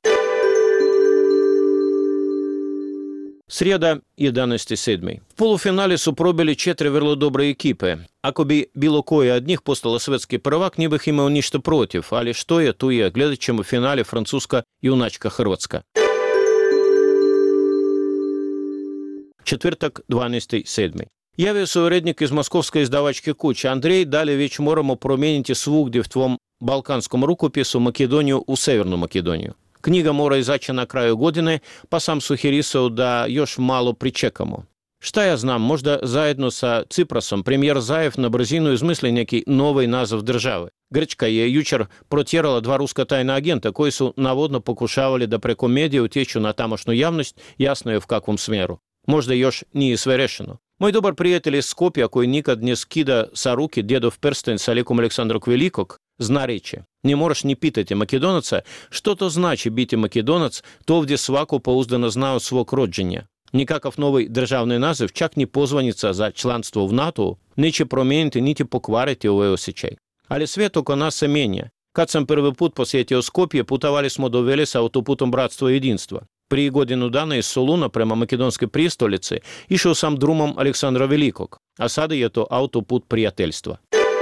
Srijeda, jedanaesti sedmi V polufinale su probili četiri vrlo dobre ekipe. Ako bi bilo koja od njih postala svetski prvak, ne bih imao ništa protiv, ali što je, tu je. Gledat ćemo finale Francuska junačka Hrvatska. Četvrtak, dvanaesti sedmi Javio se urednik iz Moskovske izdavačke kuće. Andrej, dalje već moramo promijeniti svugdje v tvom balkanskom rukopisu Makedoniju u Severnu Makedoniju. Knjiga mora izaći na kraju godine, pa sam sugerisao da još malo pričekamo. Šta ja znam, možda zajedno sa Ciprasom premijer Zajev na brzinu izmisli neki novi naziv države. Grčka je jučer protjerala dva ruska tajna agenta koji su navodno pokušavali da preko medija utječu na tamošnju javnost, jasno je v kakvom smjeru. Možda još nije sve rešeno. Moj dobar prijatelj iz Skopja, koji nikad ne skida sa ruke djedov prsten sa likom Aleksandra Velikog, zna reći: ne moraš ni pitati Makedonaca što to znači biti Makedonac, to ovdje svako pouzdano zna od svog rođenja. Nikakav novi državni naziv, čak ni pozvanica za članstvo u NATO, neće promijeniti niti pokvariti ovaj osjećaj. Ali svijet oko nas se mijenja. Kad sam prvi put posjetio Skopje, putovali smo do Velesa autoputom Bratstva i jedinstva. Prije godinu dana iz Soluna prema makedonske prijestolnice išao sam drumom Aleksandra Velikog, a sada je to autoput prijateljstva.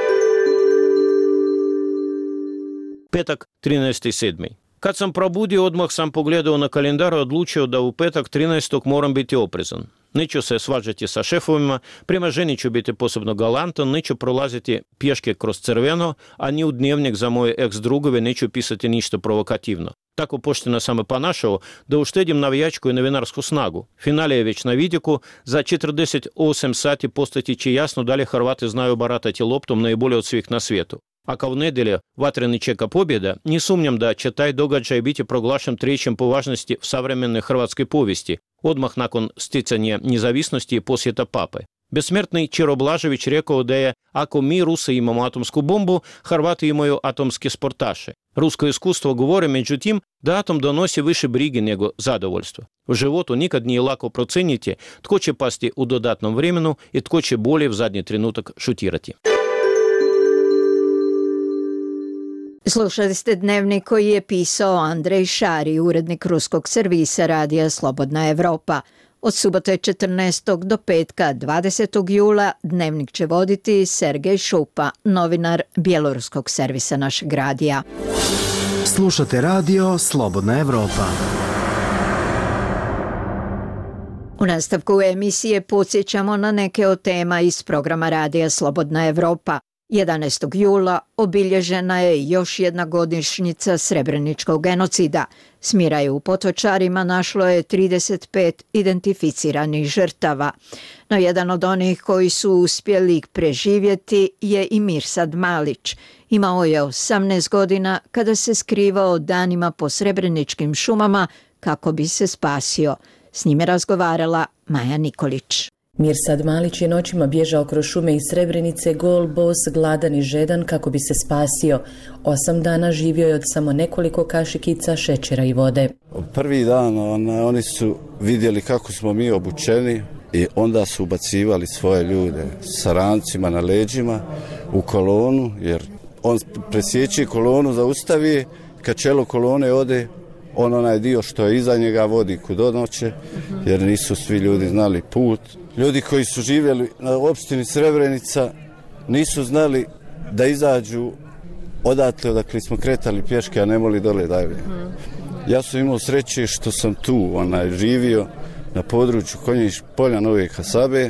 Petak, trinaesti sedmi Kad sam probudio, odmah sam pogledao na kalendar i odlučio da u petak trinaestog moram biti oprezan. Neću se svađati sa šefovima, prema ženi ću biti posebno galantan, neću prolaziti pješke kroz crveno, a ni u dnevnik za moje ex-drugove neću pisati ništa provokativno. Tako pošteno sam i ponašao da uštedim navijačku i novinarsku snagu. Finale je već na vidiku, za četrdeset osam sati postati će jasno da li Hrvati znaju baratati loptom najbolje od svih na svijetu. Ako v nedjelju vatreni čeka pobjeda, ne sumnjam da će taj događaj biti proglašen trećim po važnosti v savremenoj hrvatskoj povijesti, odmah nakon sticanja nezavisnosti i posjeta pape. Besmrtni Čiro Blažević rekao da je, ako mi Rusi imamo atomsku bombu, Hrvati imaju atomske sportaše. Rusko iskustvo govori, međutim, da atom donosi više brige nego zadovoljstva. U životu nikad nije lako proceniti tko će pasti u dodatnom vremenu i tko će bolje v zadnji trenutak šutirati. Slušali ste dnevnik koji je pisao Andrej Šari, urednik ruskog servisa radija Slobodna Evropa. Od subote četrnaestog do petka dvadesetog jula dnevnik će voditi Sergej Šupa, novinar bjeloruskog servisa našeg radija. Slušate radio Slobodna Evropa. U nastavku emisije podsjećamo na neke od tema iz programa radija Slobodna Evropa. jedanaestog jula obilježena je još jedna godišnjica Srebreničkog genocida. Smiraju u Potočarima našlo je trideset pet identificiranih žrtava. No jedan od onih koji su uspjeli preživjeti je i Mirsad Malić. Imao je osamnaest godina kada se skrivao danima po srebreničkim šumama kako bi se spasio. S njime razgovarala Maja Nikolić. Mirsad Malić je noćima bježao kroz šume iz Srebrenice, gol, bos, gladan i žedan kako bi se spasio. Osam dana živio je od samo nekoliko kašikica šećera i vode. Prvi dan on, oni su vidjeli kako smo mi obučeni i onda su ubacivali svoje ljude sa rancima na leđima u kolonu, jer on presjeći kolonu, zaustavi, kad čelo kolone ode, on onaj dio što je iza njega vodi kud odnoće, jer nisu svi ljudi znali put. Ljudi koji su živjeli na opštini Srebrenica nisu znali da izađu odatle odakle smo kretali pješke, a ne moli dole dalje. Ja sam imao sreće što sam tu onaj, živio na području Konjić polja Nove Kasabe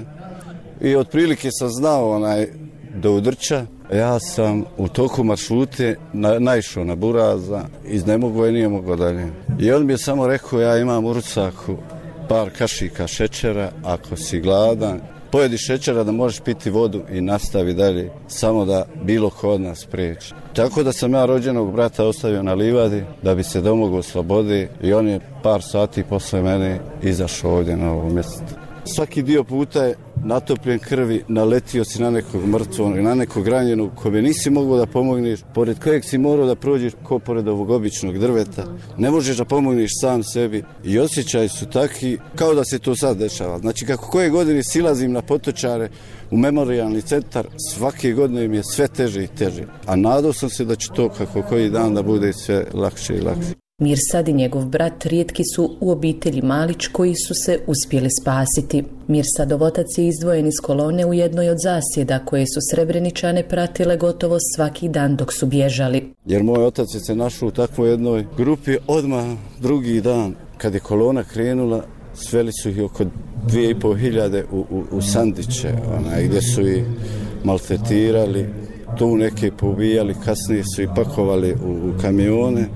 i otprilike sam znao onaj, do Udrča. Ja sam u toku maršrute na, naišao na Buraza, iz ne mogu i nije mogo dalje. I on mi je samo rekao, ja imam u rucaku par kašika šećera, ako si gladan, pojedi šećera da možeš piti vodu i nastavi dalje, samo da bilo ko od nas prijeći. Tako da sam ja rođenog brata ostavio na livadi da bi se domogao slobode i on je par sati posle mene izašao ovdje na ovo mjesto. Svaki dio puta je natopljen krvi, naletio si na nekog mrtvog i na nekog ranjenog kome nisi mogao da pomogneš, pored kojeg si morao da prođeš ko pored ovog običnog drveta. Ne možeš da pomogneš sam sebi i osjećaji su taki kao da se to sad dešava. Znači kako koje godine silazim na Potočare u memorijalni centar, svake godine mi je sve teže i teže. A nadao sam se da će to kako koji dan da bude sve lakše i lakše. Mirsad i njegov brat rijetki su u obitelji Malić koji su se uspjeli spasiti. Mirsadov otac je izdvojen iz kolone u jednoj od zasjeda koje su Srebreničane pratile gotovo svaki dan dok su bježali. Jer moj otac je se našao u takvoj jednoj grupi odmah drugi dan kad je kolona krenula. sveli su ih oko dvije i pol hiljade u, u, u sandiće, onaj, gdje su ih maltretirali, tu neke poubijali, kasnije su ih pakovali u, u kamione,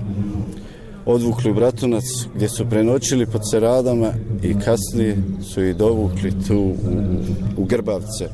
odvukli u Bratunac gdje su prenoćili pod Ceradama i kasnije su ih dovukli tu u, u Grbavce.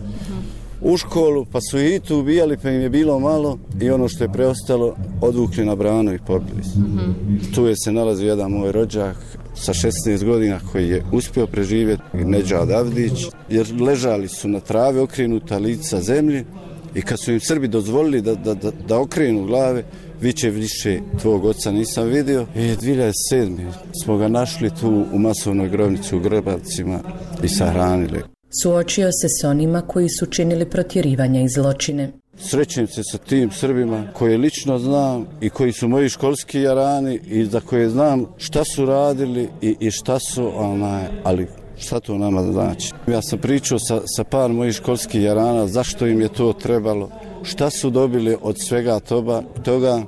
U školu, pa su ih i tu ubijali, pa im je bilo malo i ono što je preostalo odvukli na branu i pobili su. Mm-hmm. Tu je se nalazio jedan moj rođak sa šesnaest godina koji je uspio preživjeti, Nedžad Avdić, jer ležali su na travi okrenuta lica zemlji i kad su im Srbi dozvolili da, da, da, da okrenu glave, viće više tvog oca nisam vidio. I dvije hiljade sedme smo ga našli tu u masovnoj grobnici u Grbavcima i sahranili. Suočio se s onima koji su činili protjerivanja i zločine. Srećem se sa tim Srbima koje lično znam i koji su moji školski jarani i za koje znam šta su radili i, i šta su, onaj, ali šta to nama znači. Ja sam pričao sa, sa par mojih školskih jarana zašto im je to trebalo, šta su dobili od svega toga. toga.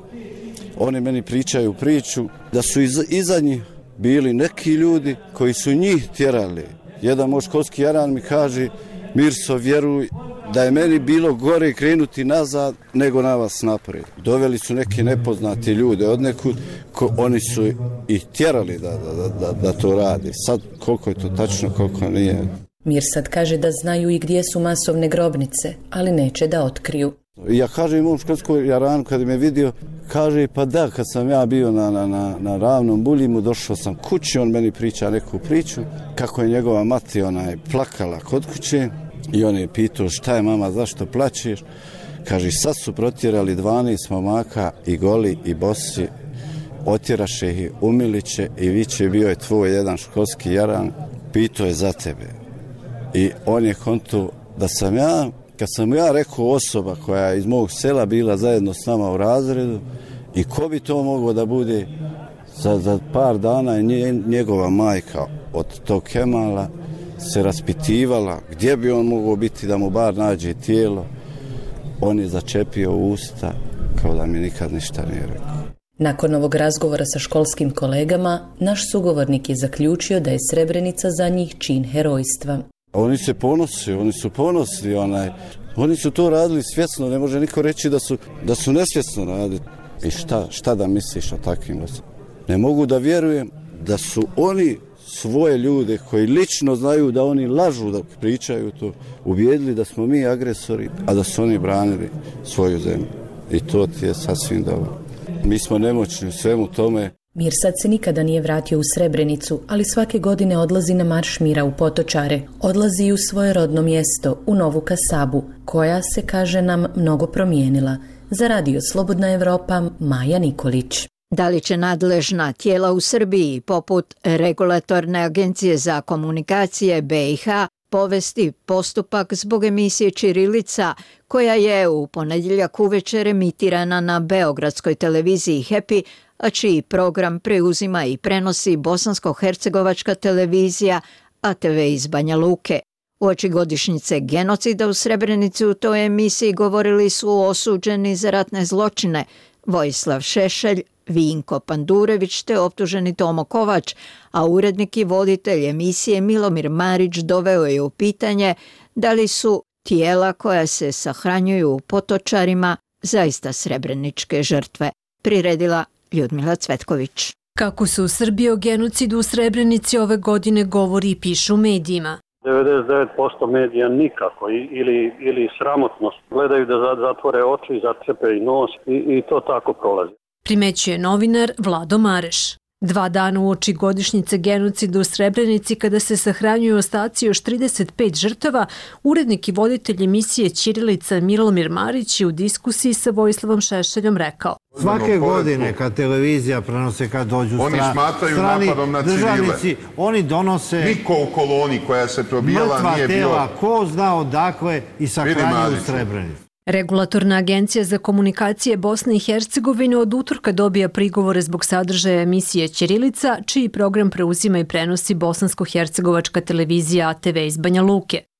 Oni meni pričaju priču da su iz, iza njih bili neki ljudi koji su njih tjerali. Jedan moj školski jaran mi kaže: Mirso, vjeruj da je meni bilo gore krenuti nazad nego na vas naprijed. Doveli su neki nepoznati ljude od nekud, ko, oni su ih tjerali da, da, da, da to radi. Sad koliko je to tačno, koliko nije. Mirsad kaže da znaju i gdje su masovne grobnice, ali neće da otkriju. Ja kažem mom školskom jaranu kad me vidio, kaže pa da, kad sam ja bio na, na, na, na Ravnom Buljimu, došao sam kući, on meni priča neku priču, kako je njegova mati onaj plakala kod kuće i on je pitao šta je mama, zašto plačeš? Kaže, sad su protjerali dvanaest momaka i goli i bosi, otjeraše ih umiliće i viće, bio je tvoj jedan školski jaran, pitao je za tebe. I on je konto da sam ja, kad sam ja rekao osoba koja je iz mog sela bila zajedno s nama u razredu i ko bi to moglo da bude, za, za par dana je nje, njegova majka od tog Kemala se raspitivala gdje bi on mogao biti da mu bar nađe tijelo. On je začepio usta kao da mi nikad ništa nije rekao. Nakon ovog razgovora sa školskim kolegama, naš sugovornik je zaključio da je Srebrenica za njih čin herojstva. Oni se ponose, oni su ponosni, onaj, oni su to radili svjesno, ne može niko reći da su, da su nesvjesno radili. I šta, šta da misliš o takvim osobama? Ne mogu da vjerujem da su oni svoje ljude koji lično znaju da oni lažu da pričaju to, ubijedili da smo mi agresori, a da su oni branili svoju zemlju. I to ti je sasvim dobro. Mi smo nemoćni u svemu tome. Mirsad se nikada nije vratio u Srebrenicu, ali svake godine odlazi na Marš mira u Potočare. Odlazi i u svoje rodno mjesto, u Novu Kasabu, koja se, kaže nam, mnogo promijenila. Za Radio Slobodna Evropa, Maja Nikolić. Da li će nadležna tijela u Srbiji, poput Regulatorne agencije za komunikacije B i H, povesti postupak zbog emisije Ćirilica, koja je u ponedjeljak uvečer emitirana na beogradskoj televiziji Happy, a čiji program preuzima i prenosi bosansko-hercegovačka televizija A T V iz Banja Luke. Uoči godišnjice genocida u Srebrenici u toj emisiji govorili su osuđeni za ratne zločine Vojislav Šešelj, Vinko Pandurević te optuženi Tomo Kovač, a urednik i voditelj emisije Milomir Marić doveo je u pitanje da li su tijela koja se sahranjuju u Potočarima zaista srebreničke žrtve. Priredila Ljudmila Cvetković. Kako se u Srbiji o genocidu u Srebrenici ove godine govori i piše u medijima. devedeset devet posto medija nikako ili, ili sramotnost. Gledaju da zatvore oči, začepe i nos i, i to tako prolazi. Primećuje novinar Vlado Mareš. Dva dana uoči godišnjice genocida u Srebrenici, kada se sahranjuju ostaci još trideset pet žrtava, urednik i voditelj emisije Ćirilica Milomir Marić je u diskusiji sa Vojislavom Šešeljom rekao: svake godine kad televizija prenose, kad dođu oni stra, smatraju strani napadom na državnici, civile. Oni donose niko u koloni koja se probijala mrtva nije tela, bilo. ko zna odakle i sahranjuju u Srebrenici. Regulatorna agencija za komunikacije Bosne i Hercegovine od utorka dobija prigovore zbog sadržaja emisije Ćirilica, čiji program preuzima i prenosi bosansko-hercegovačka televizija A T V iz Banja Luke.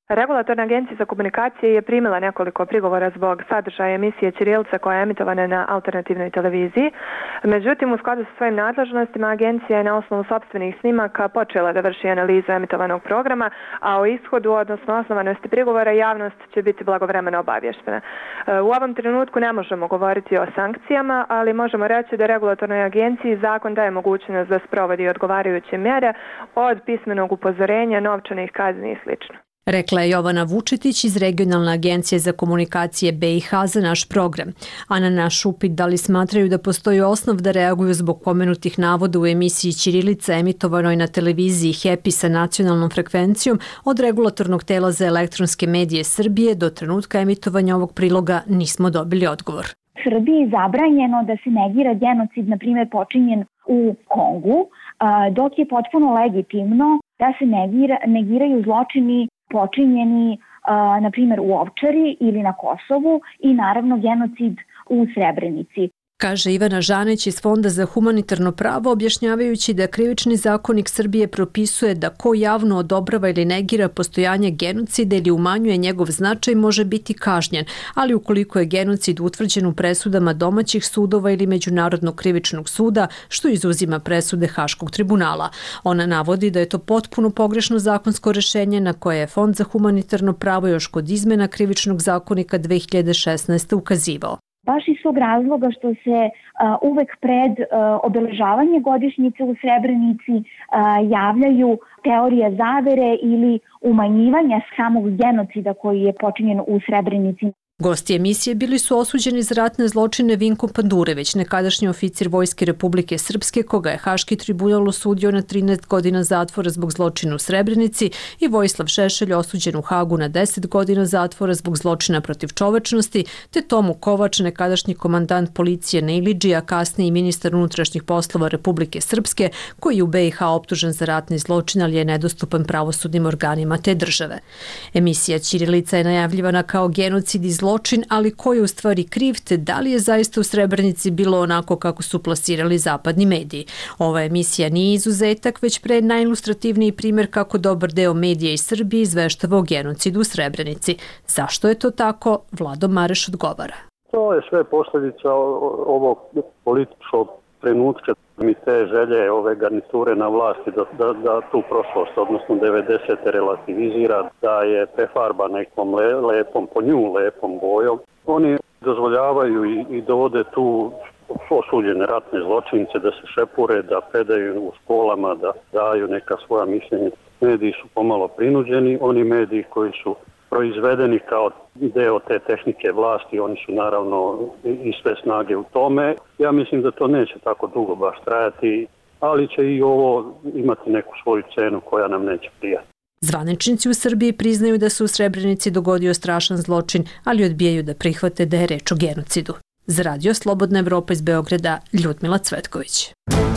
Regulatorna agencija za komunikacije je primila nekoliko prigovora zbog sadržaja emisije Ćirilica koja je emitovana na alternativnoj televiziji. Međutim, u skladu sa svojim nadležnostima, agencija je na osnovu sopstvenih snimaka počela da vrši analizu emitovanog programa, a o ishodu, odnosno osnovanosti prigovora, javnost će biti blagovremeno obavještena. U ovom trenutku ne možemo govoriti o sankcijama, ali možemo reći da regulatornoj agenciji zakon daje mogućnost da sprovodi odgovarajuće mjere od pismenog upozorenja, novčanih kazni i sl. Rekla je Jovana Vučetić iz Regionalne agencije za komunikacije B i H za naš program. A na naš upit da li smatraju da postoji osnov da reaguju zbog pomenutih navoda u emisiji Ćirilica emitovanoj na televiziji Happy sa nacionalnom frekvencijom od Regulatornog tela za elektronske medije Srbije, do trenutka emitovanja ovog priloga nismo dobili odgovor. Srbiji je zabranjeno da se negira genocid, na primjer, počinjen u Kongu, dok je potpuno legitimno da se negira, negiraju zločini počinjeni, na primjer, u Ovčari ili na Kosovu i naravno genocid u Srebrenici. Kaže Ivana Žanić iz Fonda za humanitarno pravo, objašnjavajući da krivični zakonik Srbije propisuje da ko javno odobrava ili negira postojanje genocida ili umanjuje njegov značaj može biti kažnjen, ali ukoliko je genocid utvrđen u presudama domaćih sudova ili Međunarodnog krivičnog suda, što izuzima presude Haškog tribunala. Ona navodi da je to potpuno pogrešno zakonsko rešenje na koje je Fond za humanitarno pravo još kod izmena krivičnog zakonika dve hiljade šesnaeste. ukazivao. Baš iz svog razloga što se uh, uvek pred uh, obeležavanje godišnjice u Srebrenici uh, javljaju teorije zavere ili umanjivanja samog genocida koji je počinjen u Srebrenici. Gosti emisije bili su osuđeni za ratne zločine Vinko Pandurević, nekadašnji oficir Vojske Republike Srpske, koga je Haški tribunal osudio na trinaest godina zatvora zbog zločina u Srebrenici, i Vojislav Šešelj, osuđen u Hagu na deset godina zatvora zbog zločina protiv čovečnosti, te Tomu Kovač, nekadašnji komandant policije na Ilidži, a kasnije i ministar unutrašnjih poslova Republike Srpske, koji je u B i H optužen za ratni zločin, ali je nedostupan pravosudnim organima te države. Emisija Ćirilica je najavljivana kao genocid i zločin, ali ko je u stvari kriv, te da li je zaista u Srebrenici bilo onako kako su plasirali zapadni mediji. Ova emisija nije izuzetak, već pre najilustrativniji primjer kako dobar deo medija iz Srbije izveštava o genocidu u Srebrenici. Zašto je to tako? Vlado Mareš odgovara. To je sve posljedica ovog političkog trenutka, mi te želje ove garniture na vlasti da, da, da tu prošlost, odnosno devedesete relativizira, da je prefarba nekom le, lepom, po nju lepom bojom. Oni dozvoljavaju i, i dovode tu osuđene ratne zločince da se šepure, da predaju u školama, da daju neka svoja mišljenja. Mediji su pomalo prinuđeni, oni mediji koji su proizvedeni kao deo te tehnike vlasti, oni su naravno i sve snage u tome. Ja mislim da to neće tako dugo baš trajati, ali će i ovo imati neku svoju cenu koja nam neće prijati. Zvaničnici u Srbiji priznaju da se u Srebrenici dogodio strašan zločin, ali odbijaju da prihvate da je reč o genocidu. Za Radio Slobodna Evropa iz Beograda, Ljudmila Cvetković.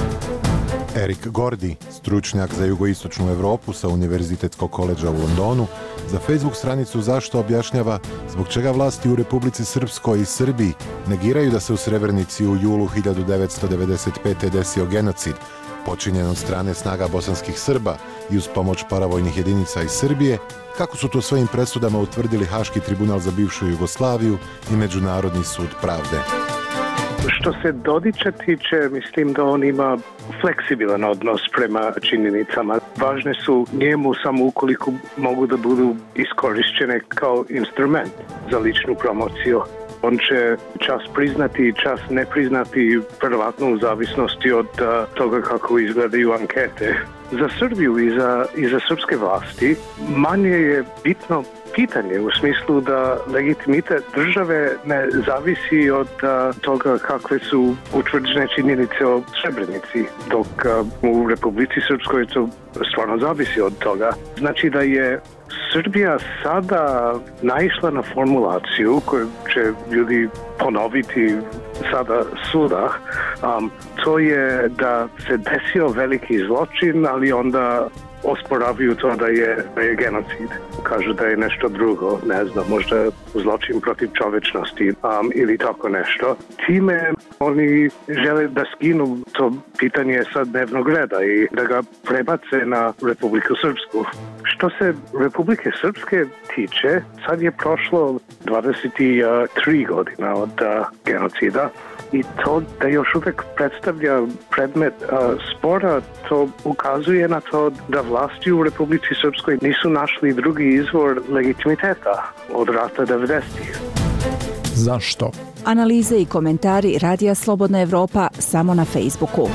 Erik Gordi, stručnjak za jugoistočnu Evropu sa Univerzitetskog koledža u Londonu, za Facebook stranicu Zašto objašnjava zbog čega vlasti u Republici Srpskoj i Srbiji negiraju da se u Srebrenici u julu hiljadu devetsto devedeset pete. desio genocid, počinjen od strane snaga bosanskih Srba i uz pomoć paravojnih jedinica iz Srbije, kako su to svojim presudama utvrdili Haški tribunal za bivšu Jugoslaviju i Međunarodni sud pravde. Što se Dodića tiče, mislim da on ima fleksibilan odnos prema činjenicama. Važne su njemu samo ukoliko mogu da budu iskorišćene kao instrument za ličnu promociju. On će čas priznati i čas ne priznati, verovatno u zavisnosti od toga kako izgledaju ankete. Za Srbiju i za, i za srpske vlasti manje je bitno pitanje u smislu da legitimitet države ne zavisi od uh, toga kakve su utvrđene činjenice o Srebrenici, dok uh, u Republici Srpskoj to stvarno zavisi od toga. Znači da je Srbija sada naišla na formulaciju koju će ljudi ponoviti sada suda. Um, to je da se desio veliki zločin, ali onda osporavaju to da je, da je genocid. Kažu da je nešto drugo, ne znam, možda zločin protiv čovečnosti um, ili tako nešto. Time oni žele da skinu to pitanje sa dnevnog reda i da ga prebace na Republiku Srpsku, Što se Republike Srpske tiče, sad je prošlo dvadeset tri godina od uh, genocida i to da još uvijek predstavlja predmet uh, spora, to ukazuje na to da vlasti u Republici Srpskoj nisu našli drugi izvor legitimiteta od rata devedesetih. Zašto? Analize i komentari Radija Slobodna Evropa samo na Facebooku.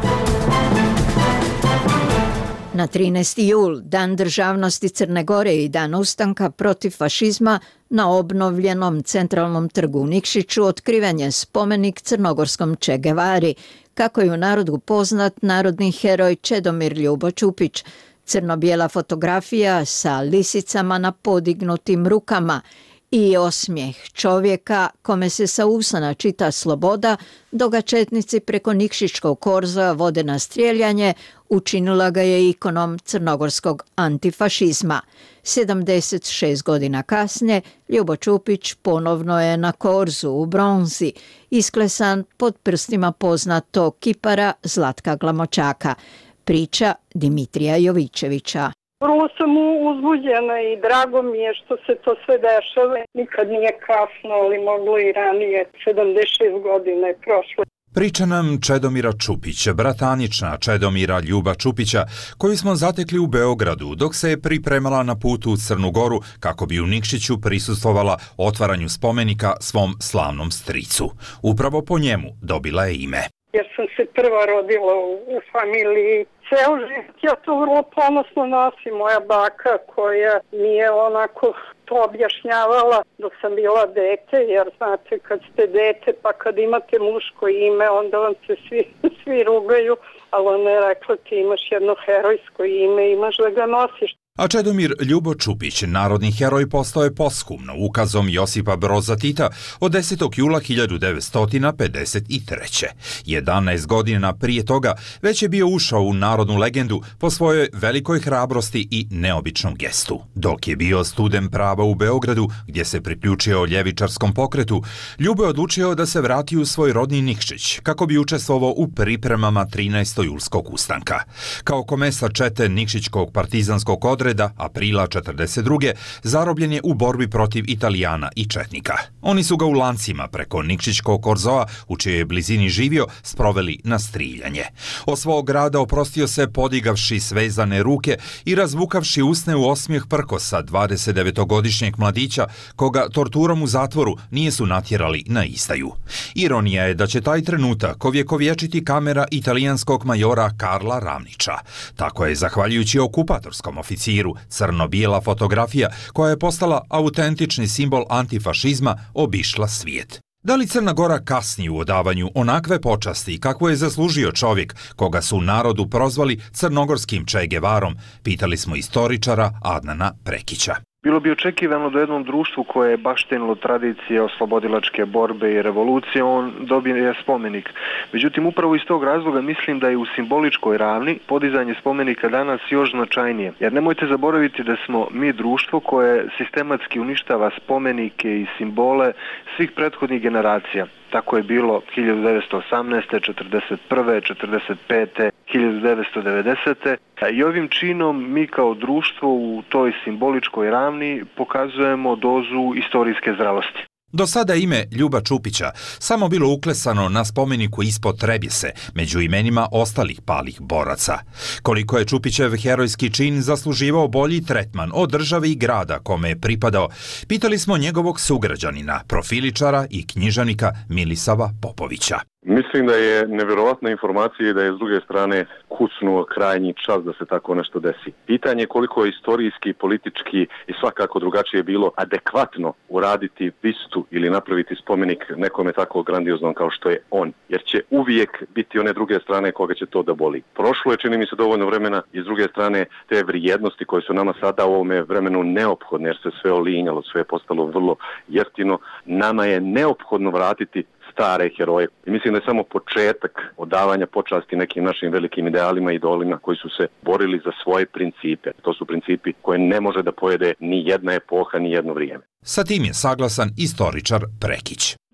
Na trinaesti jul, Dan državnosti Crne Gore i Dan ustanka protiv fašizma, na obnovljenom centralnom trgu u Nikšiću otkriven je spomenik crnogorskom Che Guevari, kako je u narodu poznat narodni heroj Čedomir Ljubo Ćupić. Crno-bijela fotografija sa lisicama na podignutim rukama i osmijeh čovjeka kome se sa usana čita sloboda, dok ga četnici preko Nikšićkog korza vode na strijeljanje, učinila ga je ikonom crnogorskog antifašizma. sedamdeset šest godina kasnije Ljubo Ćupić ponovno je na korzu u bronzi, isklesan pod prstima poznatog kipara Zlatka Glamočaka. Priča Dimitrija Jovićevića. Vrlo sam uzbuđena i drago mi je što se to sve dešava. Nikad nije kasno, ali moglo i ranije. sedamdeset šest godina je prošlo. Priča nam Čedomira Ćupića, bratanična Čedomira Ljuba Ćupića, koju smo zatekli u Beogradu dok se je pripremala na putu u Crnu Goru kako bi u Nikšiću prisustvovala otvaranju spomenika svom slavnom stricu. Upravo po njemu dobila je ime. Jer sam se prva rodila u, u familiji. Ceo život ja to vrlo ponosno nosim. Moja baka koja mi je onako to objašnjavala dok sam bila dete, jer znate kad ste dete pa kad imate muško ime onda vam se svi, svi rugaju, ali ona je rekla ti imaš jedno herojsko ime, imaš da ga nosiš. A Čedomir Ljubo Ćupić, narodni heroj, postao je posthumno ukazom Josipa Broza Tita od desetog jula hiljadu devetsto pedeset treće. jedanaest godina prije toga već je bio ušao u narodnu legendu po svojoj velikoj hrabrosti i neobičnom gestu. Dok je bio student prava u Beogradu, gdje se priključio ljevičarskom pokretu, Ljubo je odlučio da se vrati u svoj rodni Nikšić, kako bi učestvovao u pripremama trinaestog julskog ustanka. Kao komesar čete Nikšićkog partizanskog odreda aprila četrdeset druge zarobljen je u borbi protiv Italijana i četnika. Oni su ga u lancima preko Nikšićkog korzoa, u čijoj blizini živio, sproveli na striljanje. Od svog grada oprostio se podigavši svezane ruke i razvukavši usne u osmijeh prkosa dvadesetdevetogodišnjeg mladića, koga torturom u zatvoru nije su natjerali na izdaju. Ironija je da će taj trenutak ovjekovječiti kamera italijanskog majora Karla Ramnića. Tako je, zahvaljujući okupatorskom oficiru, crno-bijela fotografija koja je postala autentični simbol antifašizma obišla svijet. Da li Crna Gora kasni u odavanju onakve počasti kako je zaslužio čovjek koga su u narodu prozvali crnogorskim Che Guevarom, pitali smo istoričara Adnana Prekića. Bilo bi očekivano da jednom društvu koje je baštenilo tradicije oslobodilačke borbe i revolucije, on dobije spomenik. Međutim, upravo iz tog razloga mislim da je u simboličkoj ravni podizanje spomenika danas još značajnije. Jer nemojte zaboraviti da smo mi društvo koje sistematski uništava spomenike i simbole svih prethodnih generacija. Tako je bilo hiljadu devetsto osamnaeste, četrdeset prve, četrdeset pete, hiljadu devetsto devedesete. I ovim činom mi kao društvo u toj simboličkoj ravni pokazujemo dozu istorijske zrelosti. Do sada ime Ljuba Ćupića samo bilo uklesano na spomeniku ispod Trebjese, među imenima ostalih palih boraca. Koliko je Ćupićev herojski čin zasluživao bolji tretman od države i grada kome je pripadao, pitali smo njegovog sugrađanina, profiličara i književnika Milisava Popovića. Mislim da je nevjerovatna informacija i da je s druge strane kucnuo krajnji čas da se tako nešto desi. Pitanje je koliko je istorijski, politički i svakako drugačije bilo adekvatno uraditi bistu ili napraviti spomenik nekome tako grandioznom kao što je on. Jer će uvijek biti one druge strane koga će to da boli. Prošlo je, čini mi se, dovoljno vremena i s druge strane te vrijednosti koje su nama sada u ovome vremenu neophodne jer se sve olinjalo, sve je postalo vrlo jeftino. Nama je neophodno vratiti stare heroje. I mislim da je samo početak odavanja počasti nekim našim velikim idealima i idolima koji su se borili za svoje principe. To su principi koje ne može da pojede ni jedna epoha, ni jedno vrijeme. Sa tim je saglasan istoričar Prekić.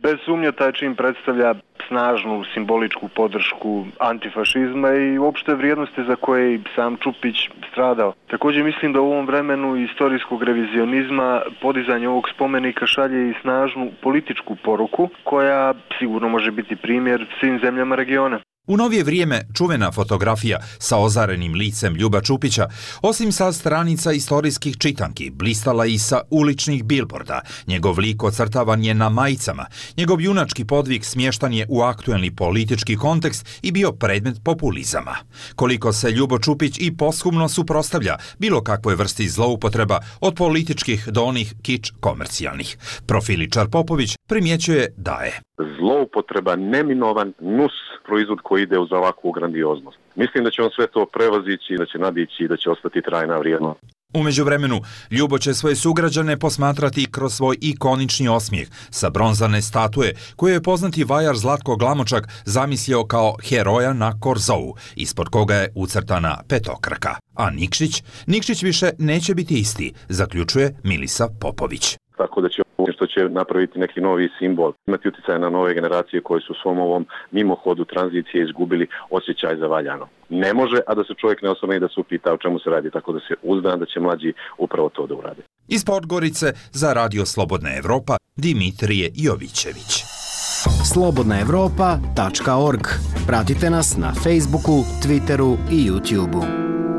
Bez sumnje taj čin predstavlja snažnu simboličku podršku antifašizma i uopšte vrijednosti za koje i sam Čupić stradao. Također mislim da u ovom vremenu istorijskog revizionizma podizanje ovog spomenika šalje i snažnu političku poruku koja sigurno može biti primjer svim zemljama regiona. U novije vrijeme čuvena fotografija sa ozarenim licem Ljuba Čupića, osim sa stranica istorijskih čitanki, blistala i sa uličnih bilborda. Njegov lik ocrtavan je na majicama. Njegov junački podvig smještan je u aktuelni politički kontekst i bio predmet populizama. Koliko se Ljubo Čupić i posthumno suprotstavlja bilo kakvoj vrsti zloupotreba od političkih do onih kič komercijalnih. Profiličar Popović primjećuje da je zloupotreba neminovan nus proizvod koji ide uz ovakvu grandioznost. Mislim da će on sve to prevazići, da će nadići i da će ostati trajna vrijednost. U međuvremenu, Ljubo će svoje sugrađane posmatrati kroz svoj ikonični osmijeh sa bronzane statue koju je poznati vajar Zlatko Glamočak zamislio kao heroja na Korzou, ispod koga je ucrtana petokraka. A Nikšić? Nikšić više neće biti isti, zaključuje Milisa Popović. Tako da će što će napraviti neki novi simbol, imati utjecaj na nove generacije koje su u svom ovom mimohodu tranzicije izgubili osjećaj za valjano. Ne može, a da se čovjek ne osvrne i da se upita o čemu se radi, tako da se uzdam da će mlađi upravo to da urade. Iz Podgorice za Radio Slobodna Evropa, Dimitrije Jovićević. slobodna evropa tačka org. Pratite nas na Facebooku, Twitteru i YouTubeu.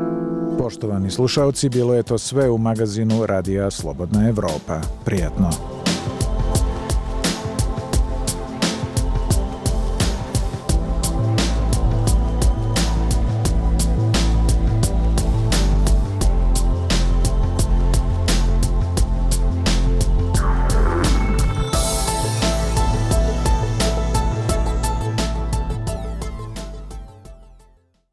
Poštovani slušalci, bilo je to sve u magazinu Radija Slobodna Evropa. Prijatno.